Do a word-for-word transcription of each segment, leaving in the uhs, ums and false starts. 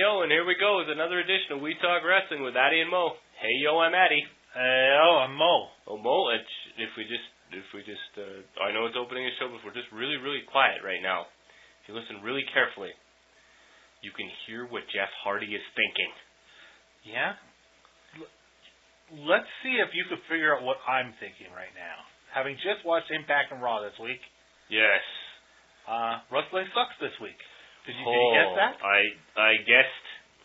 show, and here we go with another edition of We Talk Wrestling with Addy and Mo. Hey, yo, I'm Addy. Hey, oh, I'm Mo. Oh, Mo, it's, if we just, if we just, uh, I know it's opening a show, but if we're just really, really quiet right now, if you listen really carefully, you can hear what Jeff Hardy is thinking. Yeah? L- let's see if you can figure out what I'm thinking right now. Having just watched Impact and Raw this week. Yes. Uh, wrestling sucks this week. Did you, oh, did you guess that? I, I guessed.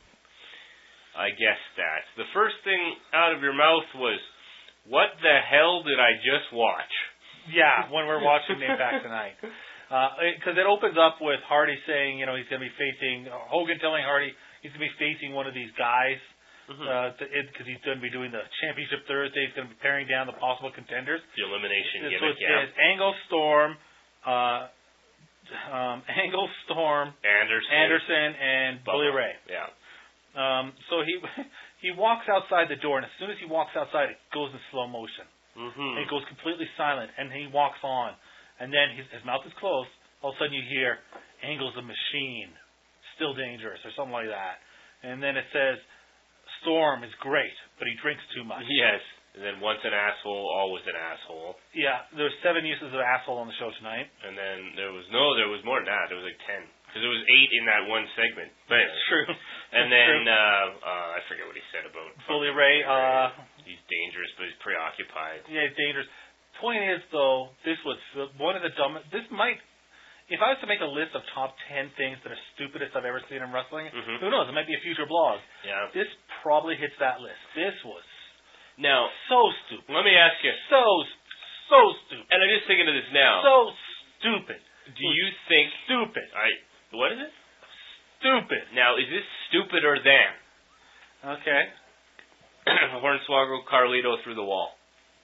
I guessed that. The first thing out of your mouth was, what the hell did I just watch? Yeah, when we're watching Impact tonight. Because uh, it, it opens up with Hardy saying, you know, he's going to be facing, uh, Hogan telling Hardy he's going to be facing one of these guys. Because mm-hmm. uh, he's going to be doing the Championship Thursday. He's going to be paring down the possible contenders. The elimination so gimmick, it yeah. says Angle, Storm, uh, um, Angle, Storm, Anderson, Anderson and Bubba. Bully Ray. Yeah. Um, so he he walks outside the door, and as soon as he walks outside, it goes in slow motion. Mm-hmm. And it goes completely silent, and he walks on. And then his, his mouth is closed. All of a sudden you hear, Angle's a machine, still dangerous, or something like that. And then it says, Storm is great, but he drinks too much. Yes. And then once an asshole, always an asshole. Yeah, there were seven uses of asshole on the show tonight. And then there was, no, there was more than that. There was like ten. Because there was eight in that one segment. But That's true. And That's then, true. Uh, uh, I forget what he said about Bully Ray. Uh, he's dangerous, but he's preoccupied. Yeah, he's dangerous. Point is, though, this was one of the dumbest, this might, if I was to make a list of top ten things that are stupidest I've ever seen in wrestling, mm-hmm. who knows, it might be a future blog. Yeah. This probably hits that list. This was now so stupid. Let me ask you. So, so stupid. And I'm just thinking of this now. So stupid. Do you think... Stupid. I. What is it? Stupid. Now, is this stupider than? Okay. Hornswoggle Carlito through the wall.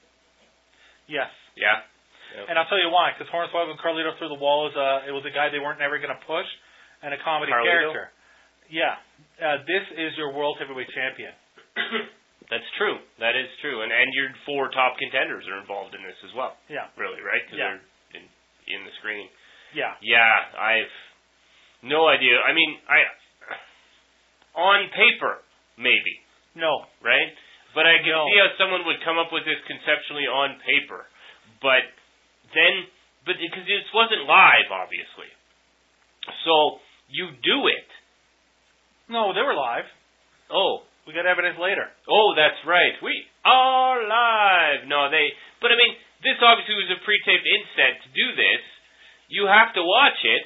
Yes. Yeah? Yep. And I'll tell you why, because Hornswoggle and Carlito through the wall is a, it was a guy they weren't never going to push, and a comedy Carlito? character. Yeah. Uh, this is your World Heavyweight Champion. That's true. That is true. And and your four top contenders are involved in this as well. Yeah. Really, right? Because yeah. they're in, in the screening. Yeah. Yeah, I've no idea. I mean, I on paper, maybe. No. Right? But I can no. see how someone would come up with this conceptually on paper. But then, but because this wasn't live, obviously. So, you do it. No, they were live. Oh. We got evidence later. Oh, that's right. We are live. No, they, but I mean, this obviously was a pre-taped inset to do this. You have to watch it.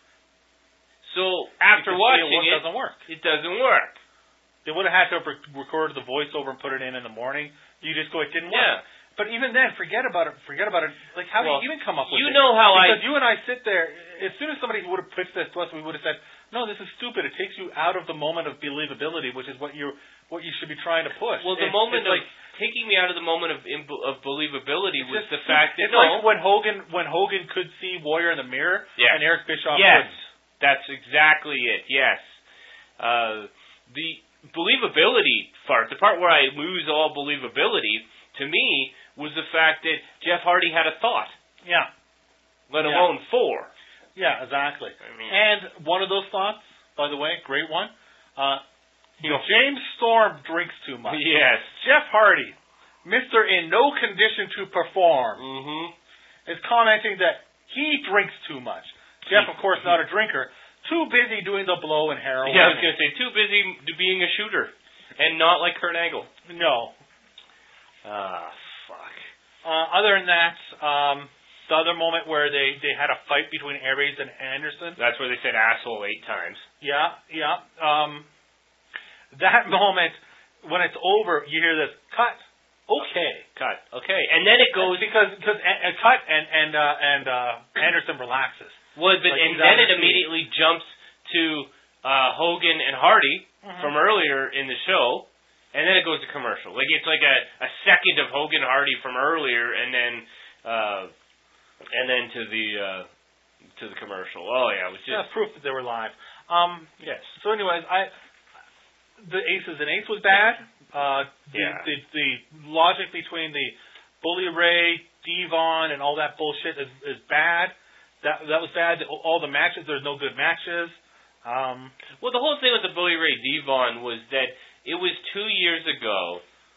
So, after watching it, it doesn't work. It doesn't work. They would have had to have recorded the voiceover and put it in in the morning. You just go, it didn't work. Yeah. But even then, forget about it. Forget about it. Like, how well, do you even come up with you it? You know how because I... Because you and I sit there, as soon as somebody would have pitched this to us, we would have said, no, this is stupid. It takes you out of the moment of believability, which is what you what you should be trying to push. Well, the it's, moment it's of... like, taking me out of the moment of of believability was just, the fact that... It's no, like when Hogan, when Hogan could see Warrior in the mirror, yes. and Eric Bischoff yes. couldn't. That's exactly it, yes. Uh, the believability part, the part where I lose all believability, to me, was the fact that Jeff Hardy had a thought. Yeah. Let yeah. alone four. Yeah, exactly. I mean, and one of those thoughts, by the way, great one, uh, you know, James Storm drinks too much. Yes. Jeff Hardy, Mister in no condition to perform, mm-hmm. is commenting that he drinks too much. Jeff, of course, not a drinker, too busy doing the blow and heroin. Yeah, I was going to say, too busy being a shooter, and not like Kurt Angle. No. Ah, fuck. Uh, other than that, um, the other moment where they, they had a fight between Aries and Anderson. That's where they said asshole eight times. Yeah, yeah. Um, that moment, when it's over, you hear this, cut. Okay. Cut. Okay. And then it goes... Because because a, a cut and, and, uh, and uh, Anderson relaxes. Well, but, like and then it immediately jumps to uh, Hogan and Hardy mm-hmm. from earlier in the show, and then it goes to commercial. Like it's like a, a second of Hogan Hardy from earlier, and then uh, and then to the uh, to the commercial. Oh yeah, it was just yeah, proof that they were live. Um, yes. So, anyways, I the aces and eights was bad. Uh, the, yeah. the the logic between the Bully Ray, Devon, and all that bullshit is is bad. That that was bad. All the matches, there's no good matches. Um, well, the whole thing with the Bully Ray Devon was that it was two years ago,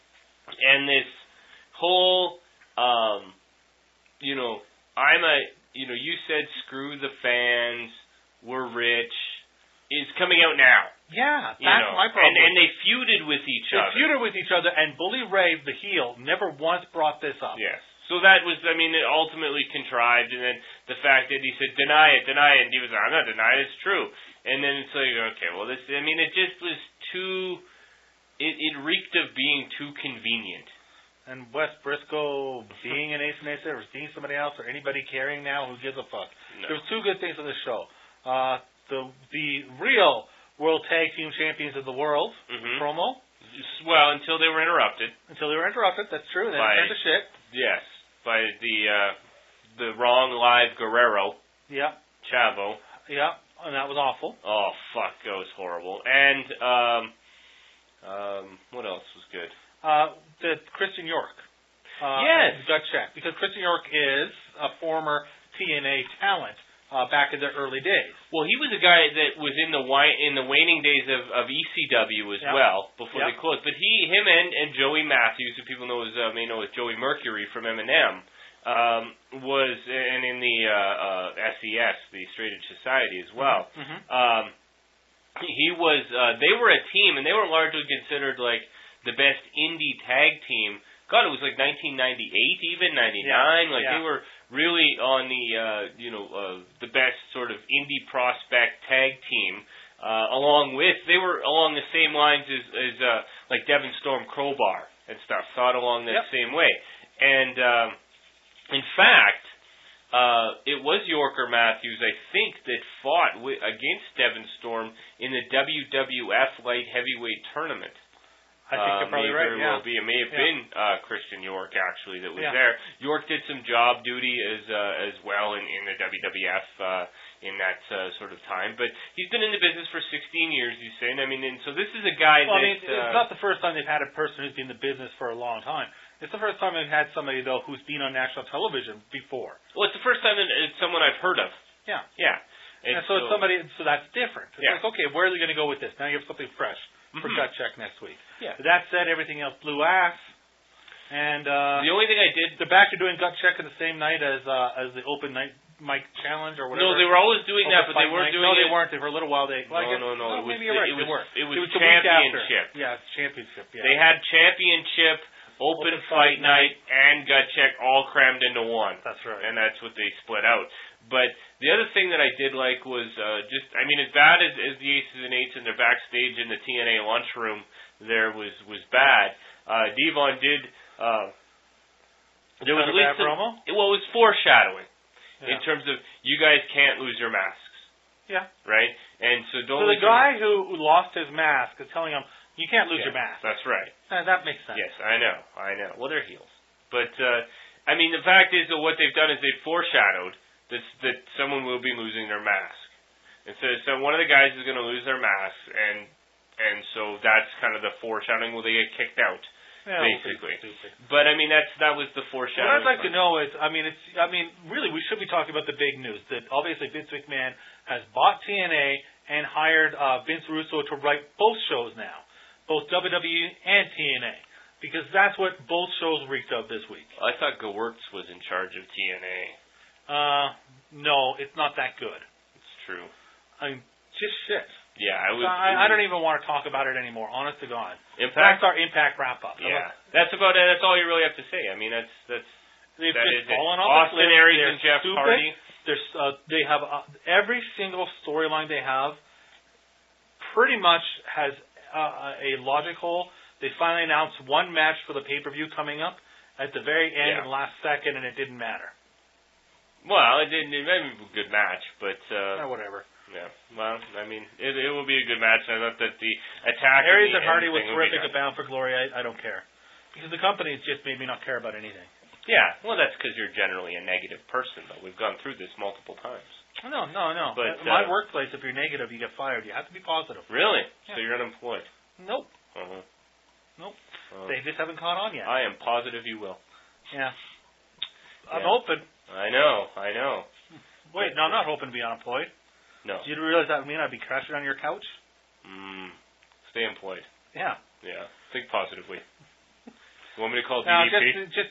and this whole, um, you know, I'm a, you know, you said screw the fans, we're rich, is coming out now. Yeah, that's you know, my problem. And, and they feuded with each they other. They feuded with each other, and Bully Ray, the heel, never once brought this up. Yes. So that was, I mean, it ultimately contrived, and then the fact that he said, deny it, deny it, and he was like, I'm not denying it, it's true. And then it's like, okay, well, this, I mean, it just was too, it, it reeked of being too convenient. And Wes Briscoe being an ace and ace or seeing somebody else or anybody caring now, who gives a fuck. No. There was two good things on this show. Uh, the the real World Tag Team Champions of the World mm-hmm. promo. Well, until they were interrupted. Until they were interrupted, that's true. They by, turned to shit. Yes, by the uh, the wrong live Guerrero. Yeah. Chavo. Yeah, and that was awful. Oh, fuck, that was horrible. And, um, um, what else was good? Uh, the Christian York. Uh, yes. Gut check. Because Christian York is a former T N A talent uh, back in the early days. Well, he was a guy that was in the wi- in the waning days of, of E C W as yep. well, before yep. they closed. But he, him and, and Joey Matthews, who people know as, uh, may know as Joey Mercury from M and M, um, was, and in the uh, uh, S E S, the Straight Edge Society as well. Mm-hmm. Um, he was, uh, they were a team, and they were largely considered like the best indie tag team. God, it was like nineteen ninety-eight, even ninety-nine. Yeah, like yeah. they were really on the, uh, you know, uh, the best sort of indie prospect tag team. Uh, along with, they were along the same lines as, as uh, like Devon Storm Crowbar and stuff. Thought along that yep. same way. And um, in fact, uh, it was York or Matthews, I think, that fought wi- against Devon Storm in the W W F Light Heavyweight Tournament. I think uh, you're probably may right. very Yeah. well be. It may have yeah. been uh, Christian York actually that was yeah. there. York did some job duty as uh, as well in, in the W W F uh, in that uh, sort of time. But he's been in the business for sixteen years. He's saying. I mean, and so this is a guy well, that. I mean, it's uh, not the first time they've had a person who's been in the business for a long time. It's the first time they've had somebody though who's been on national television before. Well, it's the first time that it's someone I've heard of. Yeah. Yeah. And, and so, so it's somebody. So that's different. It's yeah. like, okay, where are they going to go with this? Now you have something fresh. For mm-hmm. gut check next week. Yeah. That said, everything else blew ass. And uh, the only thing I did, they're back to doing gut check in the same night as uh, as the open night mic challenge or whatever. no, they were always doing open that, but they weren't mic. doing no, it. they weren't. They for a little while. They no, well, I guess, no, no. well, it was, maybe you're right. It was, they were. it was, it was the week championship. after. Yeah, it's championship. Yeah. They had championship, open, open fight, fight night, and gut check all crammed into one. That's right. And that's what they split out. But the other thing that I did like was uh, just, I mean, as bad as, as the Aces and Eights and their backstage in the T N A lunchroom there was was bad. Uh, Devon did. Uh, there was Not at a least bad some, promo? Well, it was foreshadowing yeah. in terms of you guys can't lose your masks. Yeah. Right. And so don't. So the guy who lost his mask is telling him you can't lose yeah, your mask. That's right. Uh, that makes sense. Yes, I know. I know. Well, they're heels. But uh, I mean, the fact is that what they've done is they've foreshadowed that that someone will be losing their mask. And so, so one of the guys is going to lose their mask, and and so that's kind of the foreshadowing. Will they get kicked out? Yeah, basically. But I mean, that's that was the foreshadowing. What I'd like part. to know is, I mean, it's, I mean, really, we should be talking about the big news that obviously Vince McMahon has bought T N A and hired uh, Vince Russo to write both shows now, both W W E and T N A, because that's what both shows reeked of this week. I thought Gewurz was in charge of T N A. Uh, no, it's not that good. It's true. I mean, just shit. Yeah, I was. I, I don't even want to talk about it anymore. Honest to God. Impact. That's our Impact wrap up. Yeah, that's about it. That's all you really have to say. I mean, that's that's. They've that just is fallen it. off. Austin Aries and Jeff stupid. Hardy. There's, uh, they have uh, every single storyline they have. Pretty much has uh, a logic hole. They finally announced one match for the pay per view coming up at the very end, yeah. and last second, and it didn't matter. Well, it didn't. It made a good match, but uh, oh, whatever. Yeah. Well, I mean, it, it will be a good match. I thought that the attack. Aries and, and Hardy was thing terrific would at Bound for Glory. I, I don't care because the company's just made me not care about anything. Yeah. Well, that's because you're generally a negative person, though. We've gone through this multiple times. No, no, no. But, At my uh, workplace, if you're negative, you get fired. You have to be positive. Really? Yeah. So you're unemployed? Nope. Uh-huh. Nope. Uh, They just haven't caught on yet. I am positive you will. Yeah. I'm Yeah. open. I know. I know. Wait, no, I'm not hoping to be unemployed. No. Do you realize that would mean I'd be crashing on your couch? Mm, stay employed. Yeah. Yeah. Think positively. You want me to call D Now, D P? just, just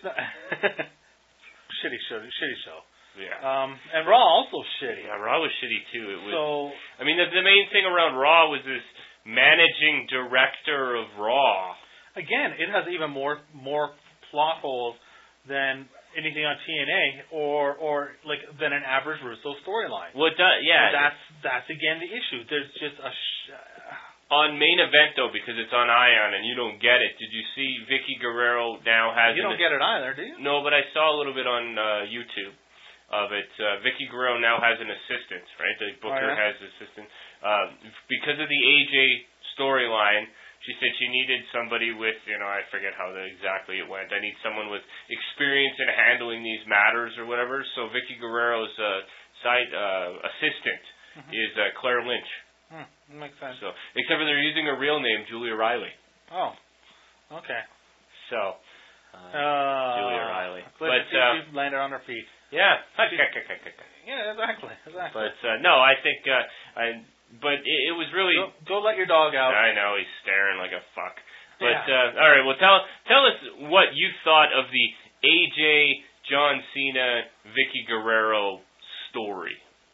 shitty show, shitty show. Yeah. Um, and Raw also shitty. Yeah, Raw was shitty too. It was. So, I mean, the, the main thing around Raw was this managing director of Raw. Again, it has even more more plot holes than anything on T N A or or like than an average Russo storyline. Well, it does, yeah. So that's that's again the issue. There's just a. Sh- On main event though, because it's on Ion and you don't get it. Did you see Vicky Guerrero now has? You don't get it either, do you? No, but I saw a little bit on uh, YouTube of it. Uh, Vicky Guerrero now has an assistant, right? The Booker oh, yeah? has an assistant uh, because of the A J storyline. She said she needed somebody with, you know, I forget how the, exactly it went. I need someone with experience in handling these matters or whatever. So Vicky Guerrero's uh, side uh, assistant mm-hmm. is uh, Claire Lynch. Hmm, that makes sense. So, except for they're using her real name, Julia Riley. Oh, okay. So, uh, uh, Julia Riley. But uh, she's landed on her feet. Yeah. Yeah, exactly. Exactly. But uh, no, I think uh, I. But it, it was really. Don't, don't let your dog out. I know he's staring like a fuck. But yeah. uh, all right, well, tell tell us what you thought of the A J, John Cena, Vicky Guerrero story.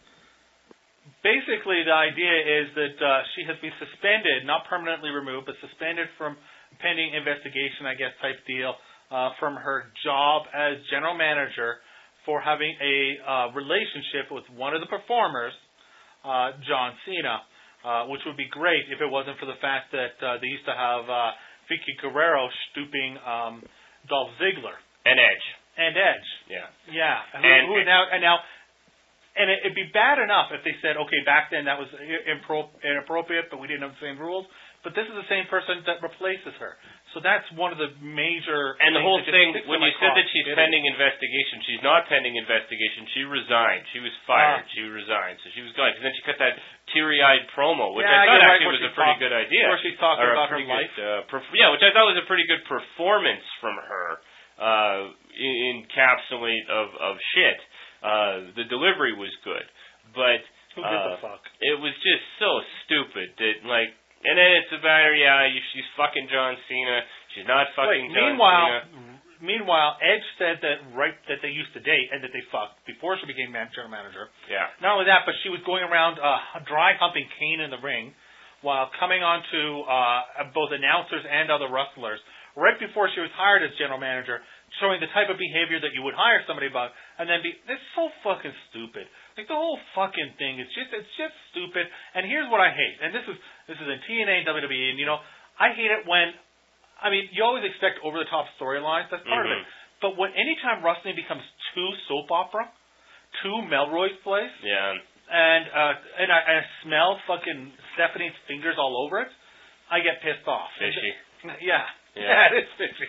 Basically, the idea is that uh, she has been suspended, not permanently removed, but suspended from pending investigation, I guess, type deal, uh, from her job as general manager for having a uh, relationship with one of the performers, uh, John Cena, uh, which would be great if it wasn't for the fact that uh, they used to have uh, Vicky Guerrero stooping um, Dolph Ziggler. And Edge. And Edge. Yeah. Yeah. Who, and, who now, and now... And it, it'd be bad enough if they said, okay, back then that was impro- inappropriate, but we didn't have the same rules. But this is the same person that replaces her. So that's one of the major... And the whole thing, when you said that she's it pending is. investigation, she's not pending investigation. She resigned. She was fired. Uh, she resigned. So she was gone. And then she cut that teary-eyed promo, which yeah, I thought right, actually was a pretty talk, good idea. Where she's talking or about her good, life. Uh, perf- yeah, which I thought was a pretty good performance from her uh, in encapsulate of, of shit. Uh, the delivery was good. But Who gives uh, a fuck? It was just so stupid that, like, and then it's about her, yeah, she's fucking John Cena. She's not fucking Wait, John meanwhile, Cena. Meanwhile, Edge said that right that they used to date and that they fucked before she became general manager. Yeah. Not only that, but she was going around uh, dry humping Kane in the ring while coming on to uh, both announcers and other wrestlers right before she was hired as general manager, showing the type of behavior that you would hire somebody about, and then be this is so fucking stupid. Like the whole fucking thing is just it's just stupid. And here's what I hate. And this is this is in T N A and W W E, and you know, I hate it when I mean, you always expect over the top storylines, that's part mm-hmm. of it. But when anytime wrestling becomes too soap opera, too Melrose Place, yeah. and uh and I, and I smell fucking Stephanie's fingers all over it, I get pissed off. Fishy. And, yeah. Yeah. Yeah, it is fishy.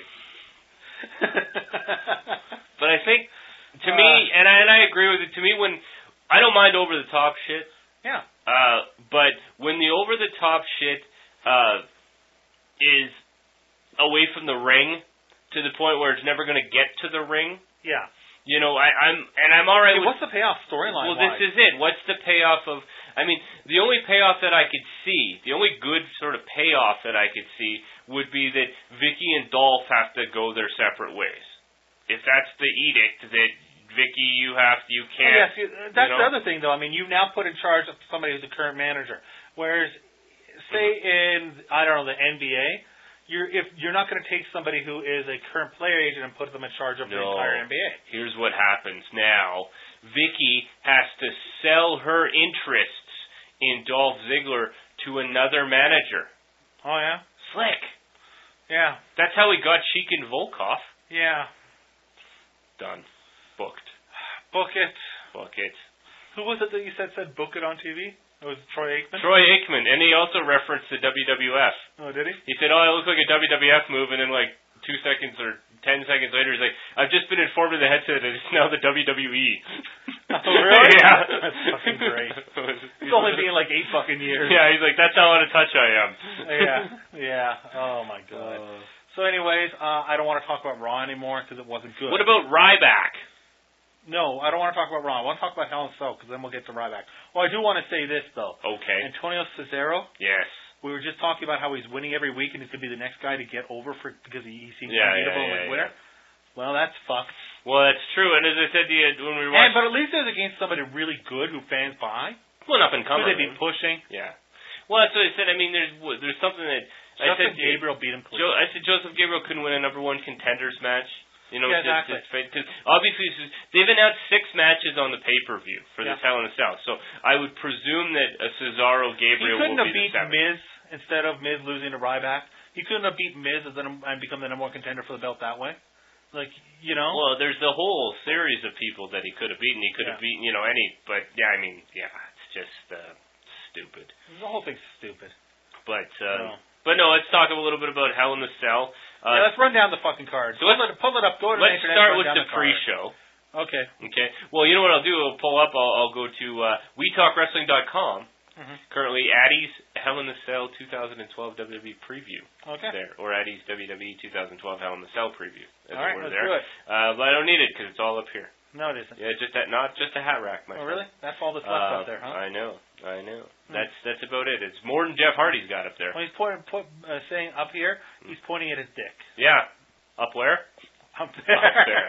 But I think to uh, me and I and I agree with it, to me when I don't mind over the top shit. Yeah. Uh, but when the over the top shit uh, is away from the ring to the point where it's never going to get to the ring. Yeah. You know, I, I'm and I'm all right. Okay, with, what's the payoff storyline? Well, this is it. What's the payoff of? I mean, the only payoff that I could see, the only good sort of payoff that I could see would be that Vicky and Dolph have to go their separate ways. If that's the edict that. Vicky, you have to, you can't. Oh, yes, that's you know? the other thing, though. I mean, you've now put in charge of somebody who's the current manager. Whereas, say mm-hmm. in I don't know the N B A, you're if you're not going to take somebody who is a current player agent and put them in charge of no. the entire N B A. Here's what happens now: Vicky has to sell her interests in Dolph Ziggler to another manager. Oh yeah, slick. Yeah, that's how he got Sheik and Volkov. Yeah, done. Booked. Book it. Book it. Who was it that you said said book it on T V? It was Troy Aikman? Troy Aikman, and he also referenced the W W F. Oh, did he? He said, oh, it looks like a W W F move, and then like two seconds or ten seconds later, he's like, I've just been informed of the headset that it's now the W W E. Oh, really? Yeah. That's fucking great. It's only been like eight fucking years. Yeah, he's like, that's how out of touch I am. Yeah, yeah. Oh, my God. Uh, so anyways, uh, I don't want to talk about Raw anymore because it wasn't good. What about Ryback? No, I don't want to talk about Raw. I want to talk about Hell in a Cell because then we'll get to Ryback. Well, I do want to say this though. Okay. Antonio Cesaro. Yes. We were just talking about how he's winning every week and he's going to be the next guy to get over for because he, he seems yeah, unbeatable yeah, yeah, and winner. Yeah. Well, that's fucked. Well, that's true. And as I said to you when we were watching, and, but at least it's against somebody really good who fans buy. Well, up and coming. Could they be pushing? Yeah. Well, that's what I said. I mean, there's there's something that Joseph I said. Gabriel beat him. Jo- I said Joseph Gabriel couldn't win a number one contenders match. You know, yeah, exactly. Because obviously this is, they've announced six matches on the pay-per-view for yeah. this Hell in a Cell. So I would presume that a Cesaro Gabriel he couldn't will have be beat the Miz instead of Miz losing to Ryback. He couldn't have beat Miz and, then, and become the number one contender for the belt that way. Like, you know. Well, there's the whole series of people that he could have beaten. He could yeah. have beaten, you know, any. But yeah, I mean, yeah, it's just uh, stupid. The whole thing's stupid. But uh, no. but no, let's talk a little bit about Hell in a Cell. Uh, yeah, let's run down the fucking card. So pull, let's, it, pull it up. Go to let's the internet. start run with down the, the pre-show. Okay. Okay. Well, you know what I'll do? I'll pull up. I'll, I'll go to uh, we talk wrestling dot com. Mm-hmm. Currently, Addie's Hell in a Cell twenty twelve W W E preview. Okay. There, or Addie's W W E twenty twelve Hell in the Cell preview. All right, let's there. do it. Uh, but I don't need it because it's all up here. No, it isn't. Yeah, just that, not just a hat rack, my Oh, friend. really? That's all that's left Uh, up there, huh? I know, I know. Hmm. That's that's about it. It's more than Jeff Hardy's got up there. When he's pointing, put, uh, saying up here, he's pointing at his dick. Yeah, up where? Up there. Up there.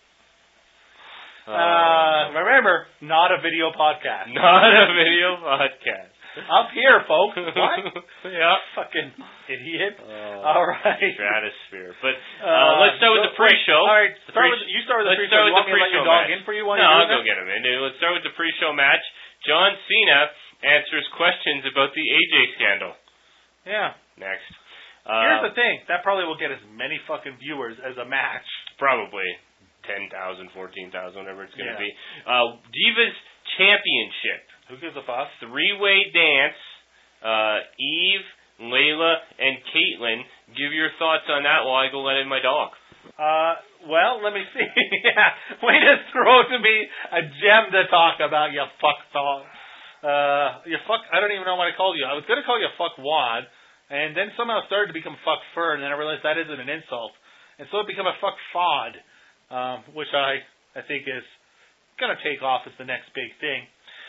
Uh, remember, not a video podcast. Not a video podcast. Up here, folks. What? Yeah. Fucking idiot. Uh, all right. Stratosphere. But uh, uh, let's start with the pre-show. All right. The Start pre- with, you start with the let's pre-show. start You with want the me to let your pre-show dog match. in for you while No, you're I'll doing go get him in. Let's start with the pre-show match. John Cena answers questions about the A J scandal. Yeah. Next. Here's Uh, the thing. That probably will get as many fucking viewers as a match. Probably ten thousand, fourteen thousand, whatever it's going to Yeah. be. Uh, Divas Championship. Who gives a fuss? Three-way dance. Uh, Eve, Layla, and Caitlyn. Give your thoughts on that while I go let in my dog. Uh, well, let me see. Yeah, way to throw to me a gem to talk about, you fuck dog. Uh, you fuck, I don't even know what I called you. I was going to call you a fuck wad, and then somehow it started to become fuck fur, and then I realized that isn't an insult. And so it became a fuck fod, um, which I, I think is going to take off as the next big thing.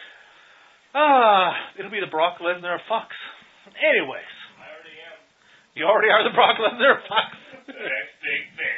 Ah, it'll be the Brock Lesnar of fucks. Anyways. I already am. You already are the Brock Lesnar of fucks. The next big thing.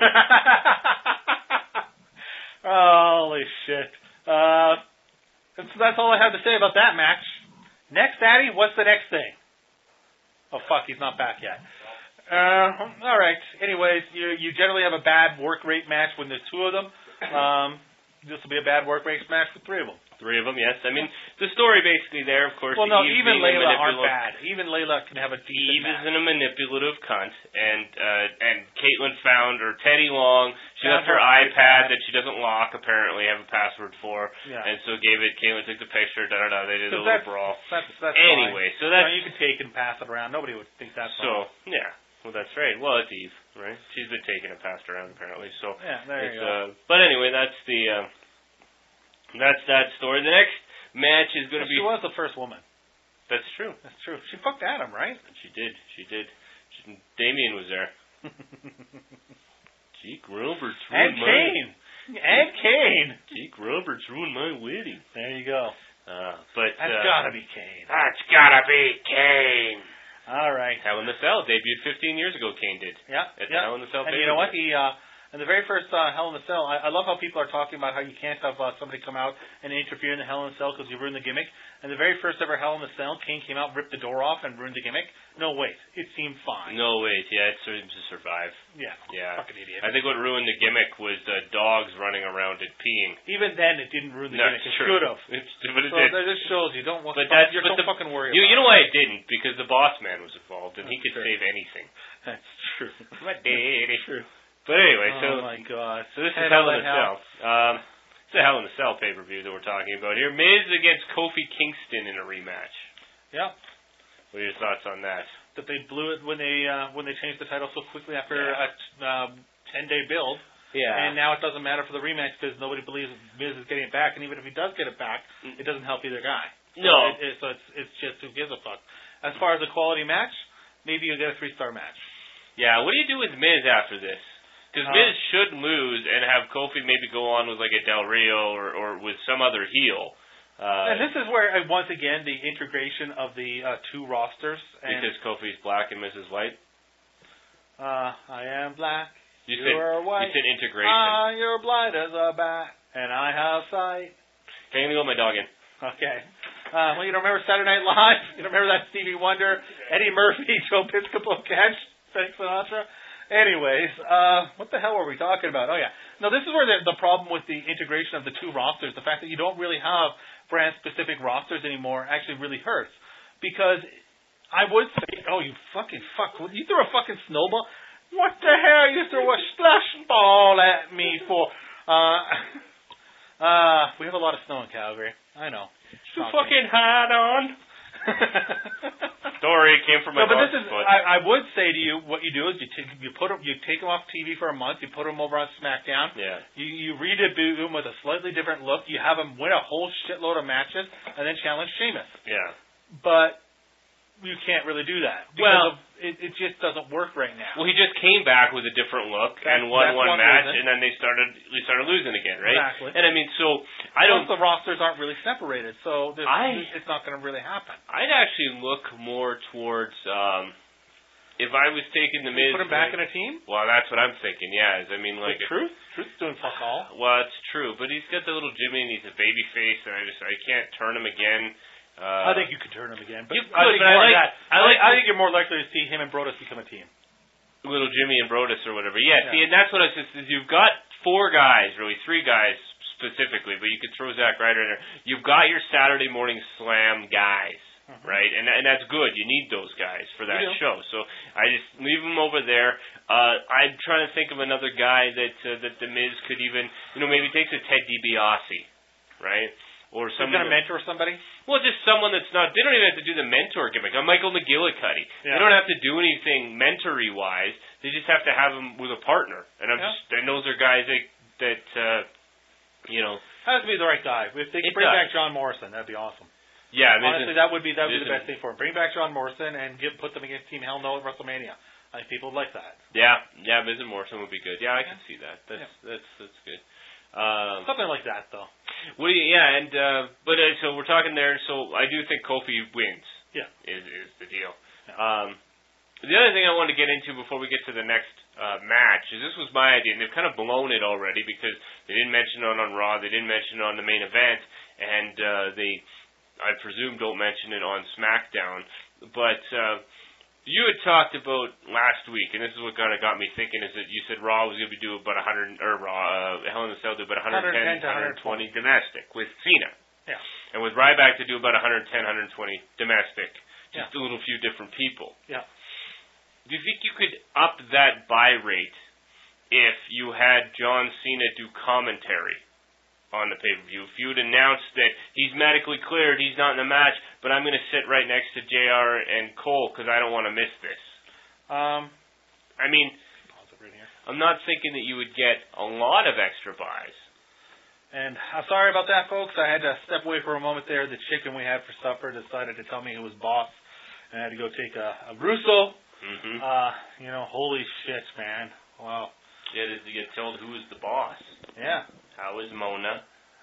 Holy shit. Uh, that's, that's all I have to say about that match. Next, Addy, what's the next thing? Oh, fuck, he's not back yet. Uh, all right. Anyways, you you generally have a bad work rate match when there's two of them. Um, this will be a bad work rate match with three of them. Three of them, yes. I mean, the story basically there, of course. Well, no, Eve even being a Layla aren't manipulative- bad. Even Layla can have a decent Eve match. is a manipulative cunt, and uh, and Caitlyn found her Teddy Long. She Found left her her iPad, iPad. that she doesn't lock, apparently, have a password for, Yeah. and so gave it. Caitlyn took the picture. Da da da. They did a So little that's, brawl. that's, that's Anyway, fine. so You that's know, you can take and pass it around. Nobody would think that's so yeah. Well, that's right. Well, it's Eve, right? She's been taking it passed around apparently. So Yeah, there it's, you go. uh, but anyway, that's the uh, that's that story. The next match is going to Well, be. she was the first woman. That's true. That's true. She fucked Adam, right? She did. She did. She, Damien was there. Jake Roberts And ruined my. Kane. And Kane. Jake Roberts ruined my wedding. There you go. Uh, but That's uh, gotta be Kane. That's gotta be Kane. All right. Hell in the Cell debuted fifteen years ago. Kane did. Yeah. At the yeah. Hell in the Cell. And you know what? He uh, in the very first uh, Hell in the Cell, I, I love how people are talking about how you can't have uh, somebody come out and interfere in the Hell in the Cell because you ruined the gimmick. And the very first ever Hell in the Cell, Kane came out, ripped the door off, and ruined the gimmick. No, wait. It seemed fine. No, wait. Yeah, it seemed to survive. Yeah. Yeah. Fucking idiot. I think what ruined the gimmick was uh, dogs running around it peeing. Even then, it didn't ruin the No, gimmick. It true. should have. It's, but it So did. that just shows you don't. But fuck, that's you but don't the, fucking worry. You, about you know it. why it didn't? Because the boss man was involved, and he could True. save anything. That's true. But daddy. True. But anyway, Oh so my god. so this is Head Hell on in a that Cell. Um, it's a Hell in a Cell pay per view that we're talking about here. Miz against Kofi Kingston in a rematch. Yeah. What are your thoughts on that? That they blew it when they uh, when they changed the title so quickly after Yeah. a t- um, ten day build. Yeah. And now it doesn't matter for the rematch because nobody believes Miz is getting it back, and even if he does get it back, it doesn't help either guy. So No. It, it, so it's it's just who gives a fuck. As far as a quality match, maybe you'll get a three star match. Yeah. What do you do with Miz after this? Because Uh, Miz should lose and have Kofi maybe go on with like a Del Rio or, or with some other heel. Uh, and this is where, uh, once again, the integration of the uh, two rosters. And, because Kofi's black and Miz is white. Uh, I am black. You you said, are white. You said integration. Ah, you're blind as a bat, and I have sight. Okay, I'm going to go with my dog in. Okay. Uh, well, you don't remember Saturday Night Live? You don't remember that Stevie Wonder, Eddie Murphy, Joe Piscopo catch? Frank Sinatra? Anyways, uh, what the hell were we talking about? Oh, yeah. No, this is where the, the problem with the integration of the two rosters, the fact that you don't really have brand-specific rosters anymore actually really hurts. Because I would say, oh, you fucking fuck. You threw a fucking snowball? What the hell you threw a slush ball at me for? Uh, uh, we have a lot of snow in Calgary. I know. Too fucking hard on. Story came from my no, but dog's this is. foot. I, I would say to you, what you do is you take you put 'em- you take them off T V for a month. You put them over on SmackDown. Yeah. You you redebut them with a slightly different look. You have them win a whole shitload of matches and then challenge Sheamus. Yeah. But you can't really do that. Because Well, of, it, it just doesn't work right now. Well, he just came back with a different look That's- and won that's one one match, reason. and then they started they started losing again, right? Exactly. And I mean, so I don't. Plus the rosters aren't really separated, so there's, I- it's not going to really happen. I'd actually look more towards um, if I was taking the Miz. Put him back in a team. Well, that's what I'm thinking. Yeah, is I mean, like With Truth, Truth's doing fuck all. Well, it's true, but he's got the little Jimmy, and he's a baby face, and I just I can't turn him again. Uh, I think you could turn him again, but You I could, think but I more like- that. I I, like- I think you're more likely to see him and Brodus become a team. little Jimmy and Brodus or whatever. Yeah, Yeah. see, and that's what I said. Is you've got four guys, really three guys specifically, but you could throw Zack Ryder in there. You've got your Saturday morning slam guys, Mhm. right? And and that's good. You need those guys for that You do. show. So I just leave them over there. Uh, I'm trying to think of another guy that uh, that the Miz could even, you know, maybe takes a Ted DiBiase, right? Or He's someone. going to mentor somebody. Well, just someone that's not. They don't even have to do the mentor gimmick. I'm Michael McGillicuddy. Yeah. They don't have to do anything mentory wise. They just have to have him with a partner. And I'm Yeah. just. And those are guys that that uh, you know. Has to be the right guy. If they It could bring does. back John Morrison, that'd be awesome. Yeah, there's Honestly, a- that would be that would be there's the a- best thing for him. Bring back John Morrison and get put them against Team Hell No at WrestleMania. I think people would like that. yeah, yeah. Miz and Morrison would be good. Yeah, I can see that. That's Yeah. that's that's good. Um, Something like that, though. what do you, yeah, and uh, but uh, so we're talking there. So I do think Kofi wins. Yeah. is is the deal. Yeah. Um, the other thing I wanted to get into before we get to the next uh, match is this was my idea, and they've kind of blown it already because they didn't mention it on Raw, they didn't mention it on the main event, and uh, they, I presume, don't mention it on SmackDown. But uh, you had talked about last week, and this is what kind of got me thinking, is that you said Raw was going to be doing about one hundred, or Raw, uh, Hell in a Cell do about one ten, one ten to one twenty domestic with Cena. Yeah. And with Ryback to do about one ten, one twenty domestic. Just Yeah. a little few different people. Yeah. Do you think you could up that buy rate if you had John Cena do commentary on the pay-per-view? If you had announced that he's medically cleared, he's not in the match, but I'm going to sit right next to J R and Cole because I don't want to miss this. Um. I mean, Pause it right here. I'm not thinking that you would get a lot of extra buys. And I'm sorry about that, folks. I had to step away for a moment there. The chicken we had for supper decided to tell me who was boss, and I had to go take a, a Russo. Mm-hmm. Uh, you know, holy shit, man. Wow. Yeah, did you get told who is the boss? Yeah. How is Mona?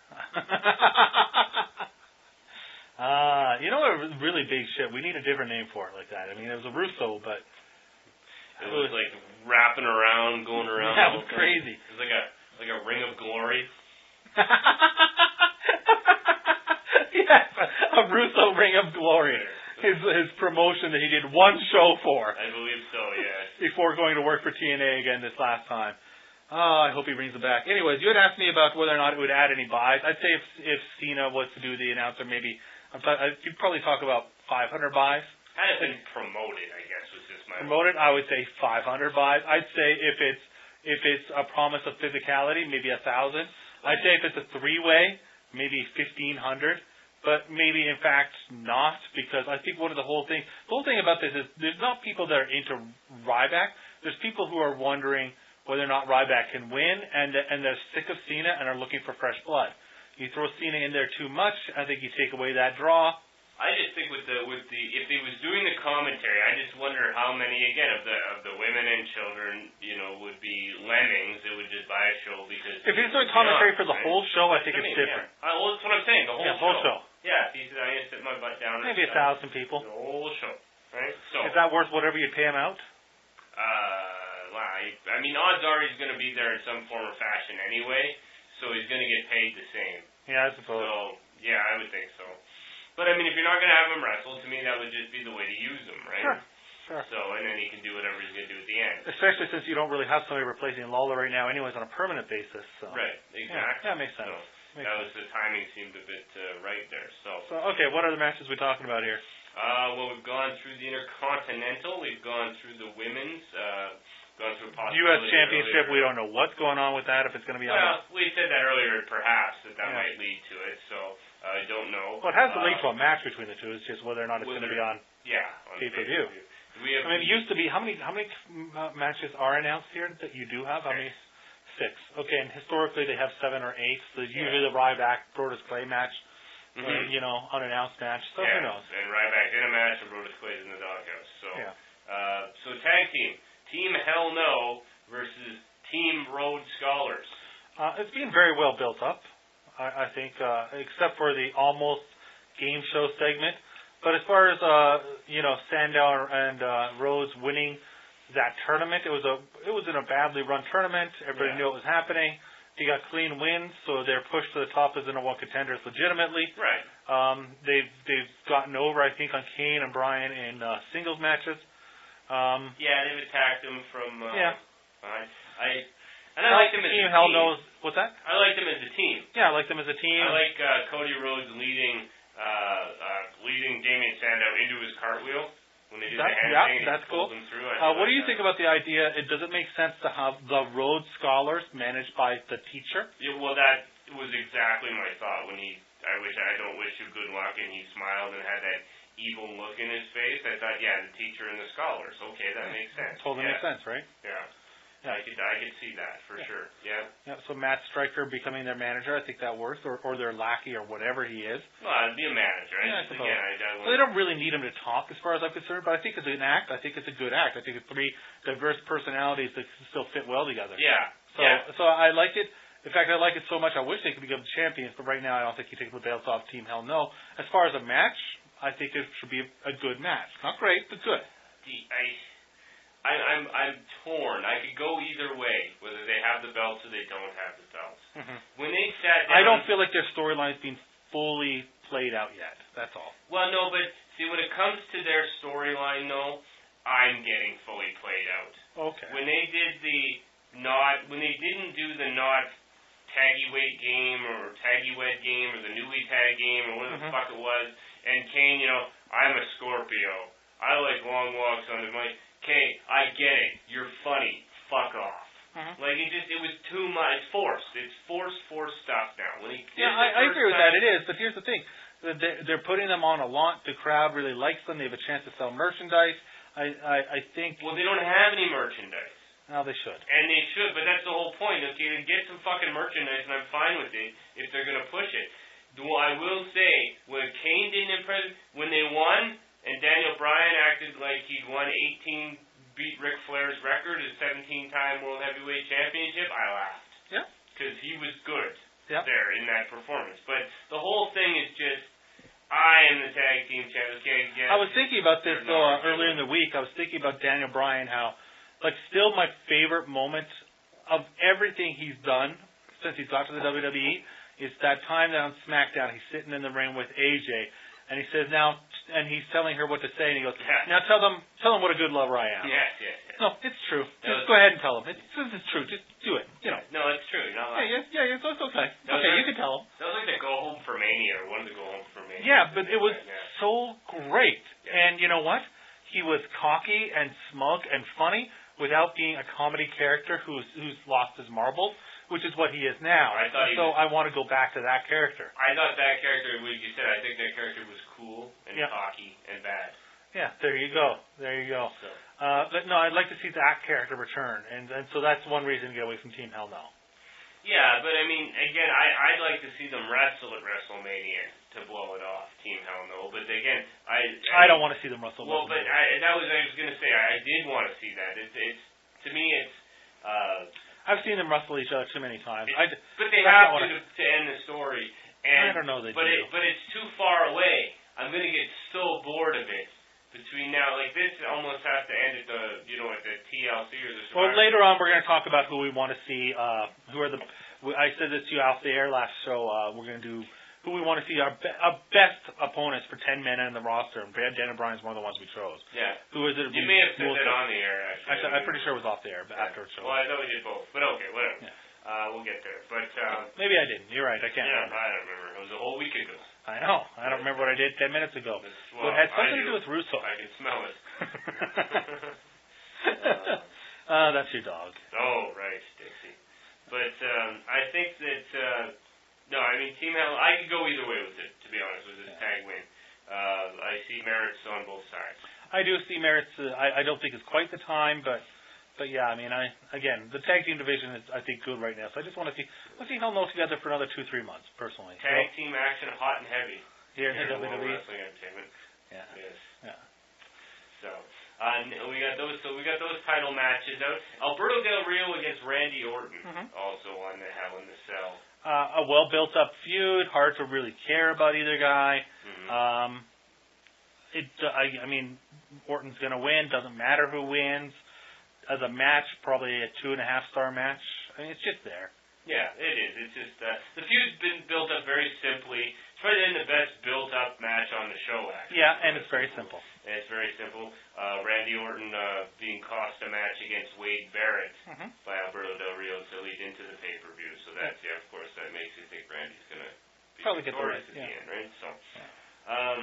uh, you know what? Really big shit. We need a different name for it like that. I mean, it was a Russo, but It was like wrapping around, going around. that was crazy. It was like a like a ring of glory. Yes, a Russo Ring of Glory. His his promotion that he did one show for I believe so, yeah. before going to work for T N A again this last time. Oh, I hope he brings it back. Anyways, you had asked me about whether or not it would add any buys. I'd say if if Cena was to do the announcer, maybe I'm t- I- you'd probably talk about five hundred buys. Had it been promoted, I guess, was just my Promoted, I would say five hundred buys. I'd say if it's if it's a promise of physicality, maybe a thousand. I'd say if it's a three-way, maybe fifteen hundred. But maybe in fact not, because I think one of the whole thing, the whole thing about this is there's not people that are into Ryback. There's people who are wondering whether or not Ryback can win, and and they're sick of Cena and are looking for fresh blood. You throw Cena in there too much, I think you take away that draw. I just think with the with the if he was doing the commentary, I just wonder how many again of the of the women and children, you know, would be lemmings that would just buy a show because... If he's doing commentary young, for the right? whole show, I think I it's mean, different. Yeah. Uh, well, that's what I'm saying, the whole yeah, show. whole show. Yeah, he said, I sit my butt down. Maybe a thousand people. The whole show, right? So, is that worth whatever you pay him out? Uh, well, I, I mean, odds are he's going to be there in some form or fashion anyway, so he's going to get paid the same. Yeah, I suppose. So, yeah, I would think so. But, I mean, if you're not going to have him wrestle, to me that would just be the way to use him, right? Sure. Sure. So, and then he can do whatever he's going to do at the end. Especially since you don't really have somebody replacing Lawler right now anyways on a permanent basis. So. Right, exactly. Yeah, that makes sense. So, makes that sense. was, the timing seemed a bit uh, right there. So, so, okay, what other matches are we talking about here? Uh, well, we've gone through the Intercontinental, we've gone through the Women's, uh, gone through possibility U S Championship, earlier. we don't know what's going on with that, if it's going to be well, on. Well, we said that earlier, perhaps, that that Yeah. might lead to it, so uh, I don't know. Well, it has to uh, lead to a match between the two, it's just whether or not it's going to be on yeah, on pay-per-view. pay-per-view. We have I mean, it used to be, how many how many uh, matches are announced here that you do have? How many? Six. Okay, and historically they have seven or eight. So there's usually Yeah. the Ryback Brodus Clay match, mm-hmm. uh, you know, unannounced match. So yeah, who knows? and Ryback in a match and Brodus Clay's in the doghouse. So, Yeah. uh, so tag team, Team Hell No versus Team Rhodes Scholars. Uh, it's been very well built up, I, I think, uh, except for the almost game show segment. But as far as uh, you know, Sandow and uh, Rhodes winning that tournament, it was a it was in a badly run tournament. Everybody Yeah. knew it was happening. They got clean wins, so they're pushed to the top as the number one contenders legitimately. Right. Um, they've they've gotten over, I think, on Kane and Bryan in uh, singles matches. Um, Yeah, they've attacked him from. Uh, yeah. I, I and I like them as team a Hell team. knows what's that? I like them as a team. Yeah, I like them as a team. I like uh, Cody Rhodes leading uh, uh, leading Damien Sandow into his cartwheel when they do That- the hand yeah, thing. and that's he pulls cool. him through. I Uh, what like do you that. think about the idea? It does it make sense to have the Rhodes Scholars managed by the teacher? Yeah, well, that was exactly my thought when he. I wish I don't wish you good luck, and he smiled and had that evil look in his face. I thought, yeah, the teacher and the scholars. Okay, that makes sense. Totally yeah. makes sense, right? Yeah. Yeah. I could I could see that for Yeah. sure. Yeah. Yeah. So Matt Stryker becoming their manager, I think that works, or or their lackey or whatever he is. Well, I'd be a manager. I Yeah, I just, suppose. again, I, I So they don't really need him to talk, as far as I'm concerned. But I think it's an act. I think it's a good act. I think it's three diverse personalities that still fit well together. Yeah. So yeah. so I like it. In fact, I like it so much I wish they could become champions, but right now I don't think you take the belts off Team Hell No. As far as a match, I think it should be a, a good match. Not great, but good. The, I, I, I'm I'm torn. I could go either way, whether they have the belts or they don't have the belts. Mm-hmm. When they sat down, I don't feel like their storyline's been fully played out yet. That's all. Well, no, but see, when it comes to their storyline, though, I'm getting fully played out. Okay. When they did the not, when they didn't do the not taggy weight game or taggy wed game or the newly tag game or whatever Mhm. the fuck it was, and Kane, you know, I'm a Scorpio. I like long walks on the mic. Kane, I get it. You're funny. Fuck off. Mhm. Like it just, it was too much. It's forced. It's forced, forced stuff now. When he did Yeah, it the I, I first agree with time- that. It is, but here's the thing: they're, they're putting them on a lot. The crowd really likes them. They have a chance to sell merchandise. I, I, I think. Well, they don't have any merchandise. Now they should. And they should, but that's the whole point. Okay, to get some fucking merchandise, and I'm fine with it if they're going to push it. Well, I will say, when Kane didn't impress, when they won, and Daniel Bryan acted like he'd won eighteen, beat Ric Flair's record, his seventeen-time World Heavyweight Championship, I laughed. Yeah. Because he was good Yeah. there in that performance. But the whole thing is just, I am the tag team champion. Okay, yes. I was thinking about this They're though uh, not earlier in the week. I was thinking about Daniel Bryan, how, like, still my favorite moment of everything he's done since he's got to the W W E is that time that on SmackDown he's sitting in the ring with A J, and he says now, and he's telling her what to say, and he goes, Yeah. now tell them, tell them what a good lover I am. Yes, yes, yes. No, it's true. That Just was- go ahead and tell them. It's, this is true. Just do it. You know. No, it's true. You're not Yeah, lying. yeah, yeah. It's, it's okay. That was Okay, like- you can tell them. That was like the Go Home for Mania, or one of the Go Home for Mania. Yeah, but it was Yeah. so great. Yeah. And you know what? He was cocky and smug and funny without being a comedy character who's who's lost his marbles, which is what he is now. I thought he so was- I want to go back to that character. I thought that character, like you said, I think that character was cool and Yeah. cocky and bad. Yeah, there you go. There you go. So. Uh, but no, I'd like to see that character return, and and so that's one reason to get away from Team Hell No. Yeah, but I mean, again, I, I'd like to see them wrestle at WrestleMania to blow it off, Team Hell No. But again, I I don't want to see them wrestle. Well, but I, that was I was going to say I, I did want to see that. It's it's to me it's. Uh, I've seen them wrestle each other too many times. I, but they I have wanna, to to end the story. And, I don't know they but do. It, but it's too far away. I'm going to get so bored of it between now. Like, this almost has to end at the, you know, at the T L C or the Survivor. Well, later on we're going to talk about who we want to see, uh, who are the, I said this to you off the air last show, uh, we're going to do who we want to see our, be, our best opponents for ten men in the roster, and Dan O'Brien is one of the ones we chose. Yeah. Who is it? You may have said that on the air, actually. I said, I'm pretty sure it was off the air, but yeah. after it showed. Well, I thought we did both, but okay, whatever. Yeah. Uh, we'll get there. But um, maybe I didn't. You're right. I can't yeah, remember. I don't remember. It was a whole week ago. I know. I don't remember what I did ten minutes ago. Well, but it had something to do with Russo. I can smell it. uh, uh, that's your dog. Oh, right, Dixie. But um, I think that, uh, no, I mean, Team Hell, I could go either way with it, to be honest, with this yeah. tag win. Uh, I see merits on both sides. I do see merits. Uh, I, I don't think it's quite the time, but but yeah, I mean, I again, the tag team division is, I think, good right now. So I just want to see, let's see Hell No together for another two, three months, personally. Tag so, team action, hot and heavy. Here in the W W E. Wrestling Entertainment. Yeah. Yes. Yeah. So, uh, we got those. So we got those title matches out. Alberto Del Rio against Randy Orton, mm-hmm. also on the Hell in the Cell. Uh, a well built up feud. Hard to really care about either guy. Mm-hmm. Um, it. Uh, I, I mean, Orton's gonna win. Doesn't matter who wins. As a match, probably a two and a half star match. I mean, it's just there. Yeah, it is. It's just uh, the feud's been built up very simply. It's probably been the best built up match on the show, actually. Yeah, and it's very simple. And it's very simple. Uh, Randy Orton uh, being cost a match against Wade Barrett mm-hmm. by Alberto Del Rio to lead into the pay per view. So that's yeah, of course, that makes you think Randy's gonna be probably victorious get the right, at yeah. the end, right? So, yeah. um,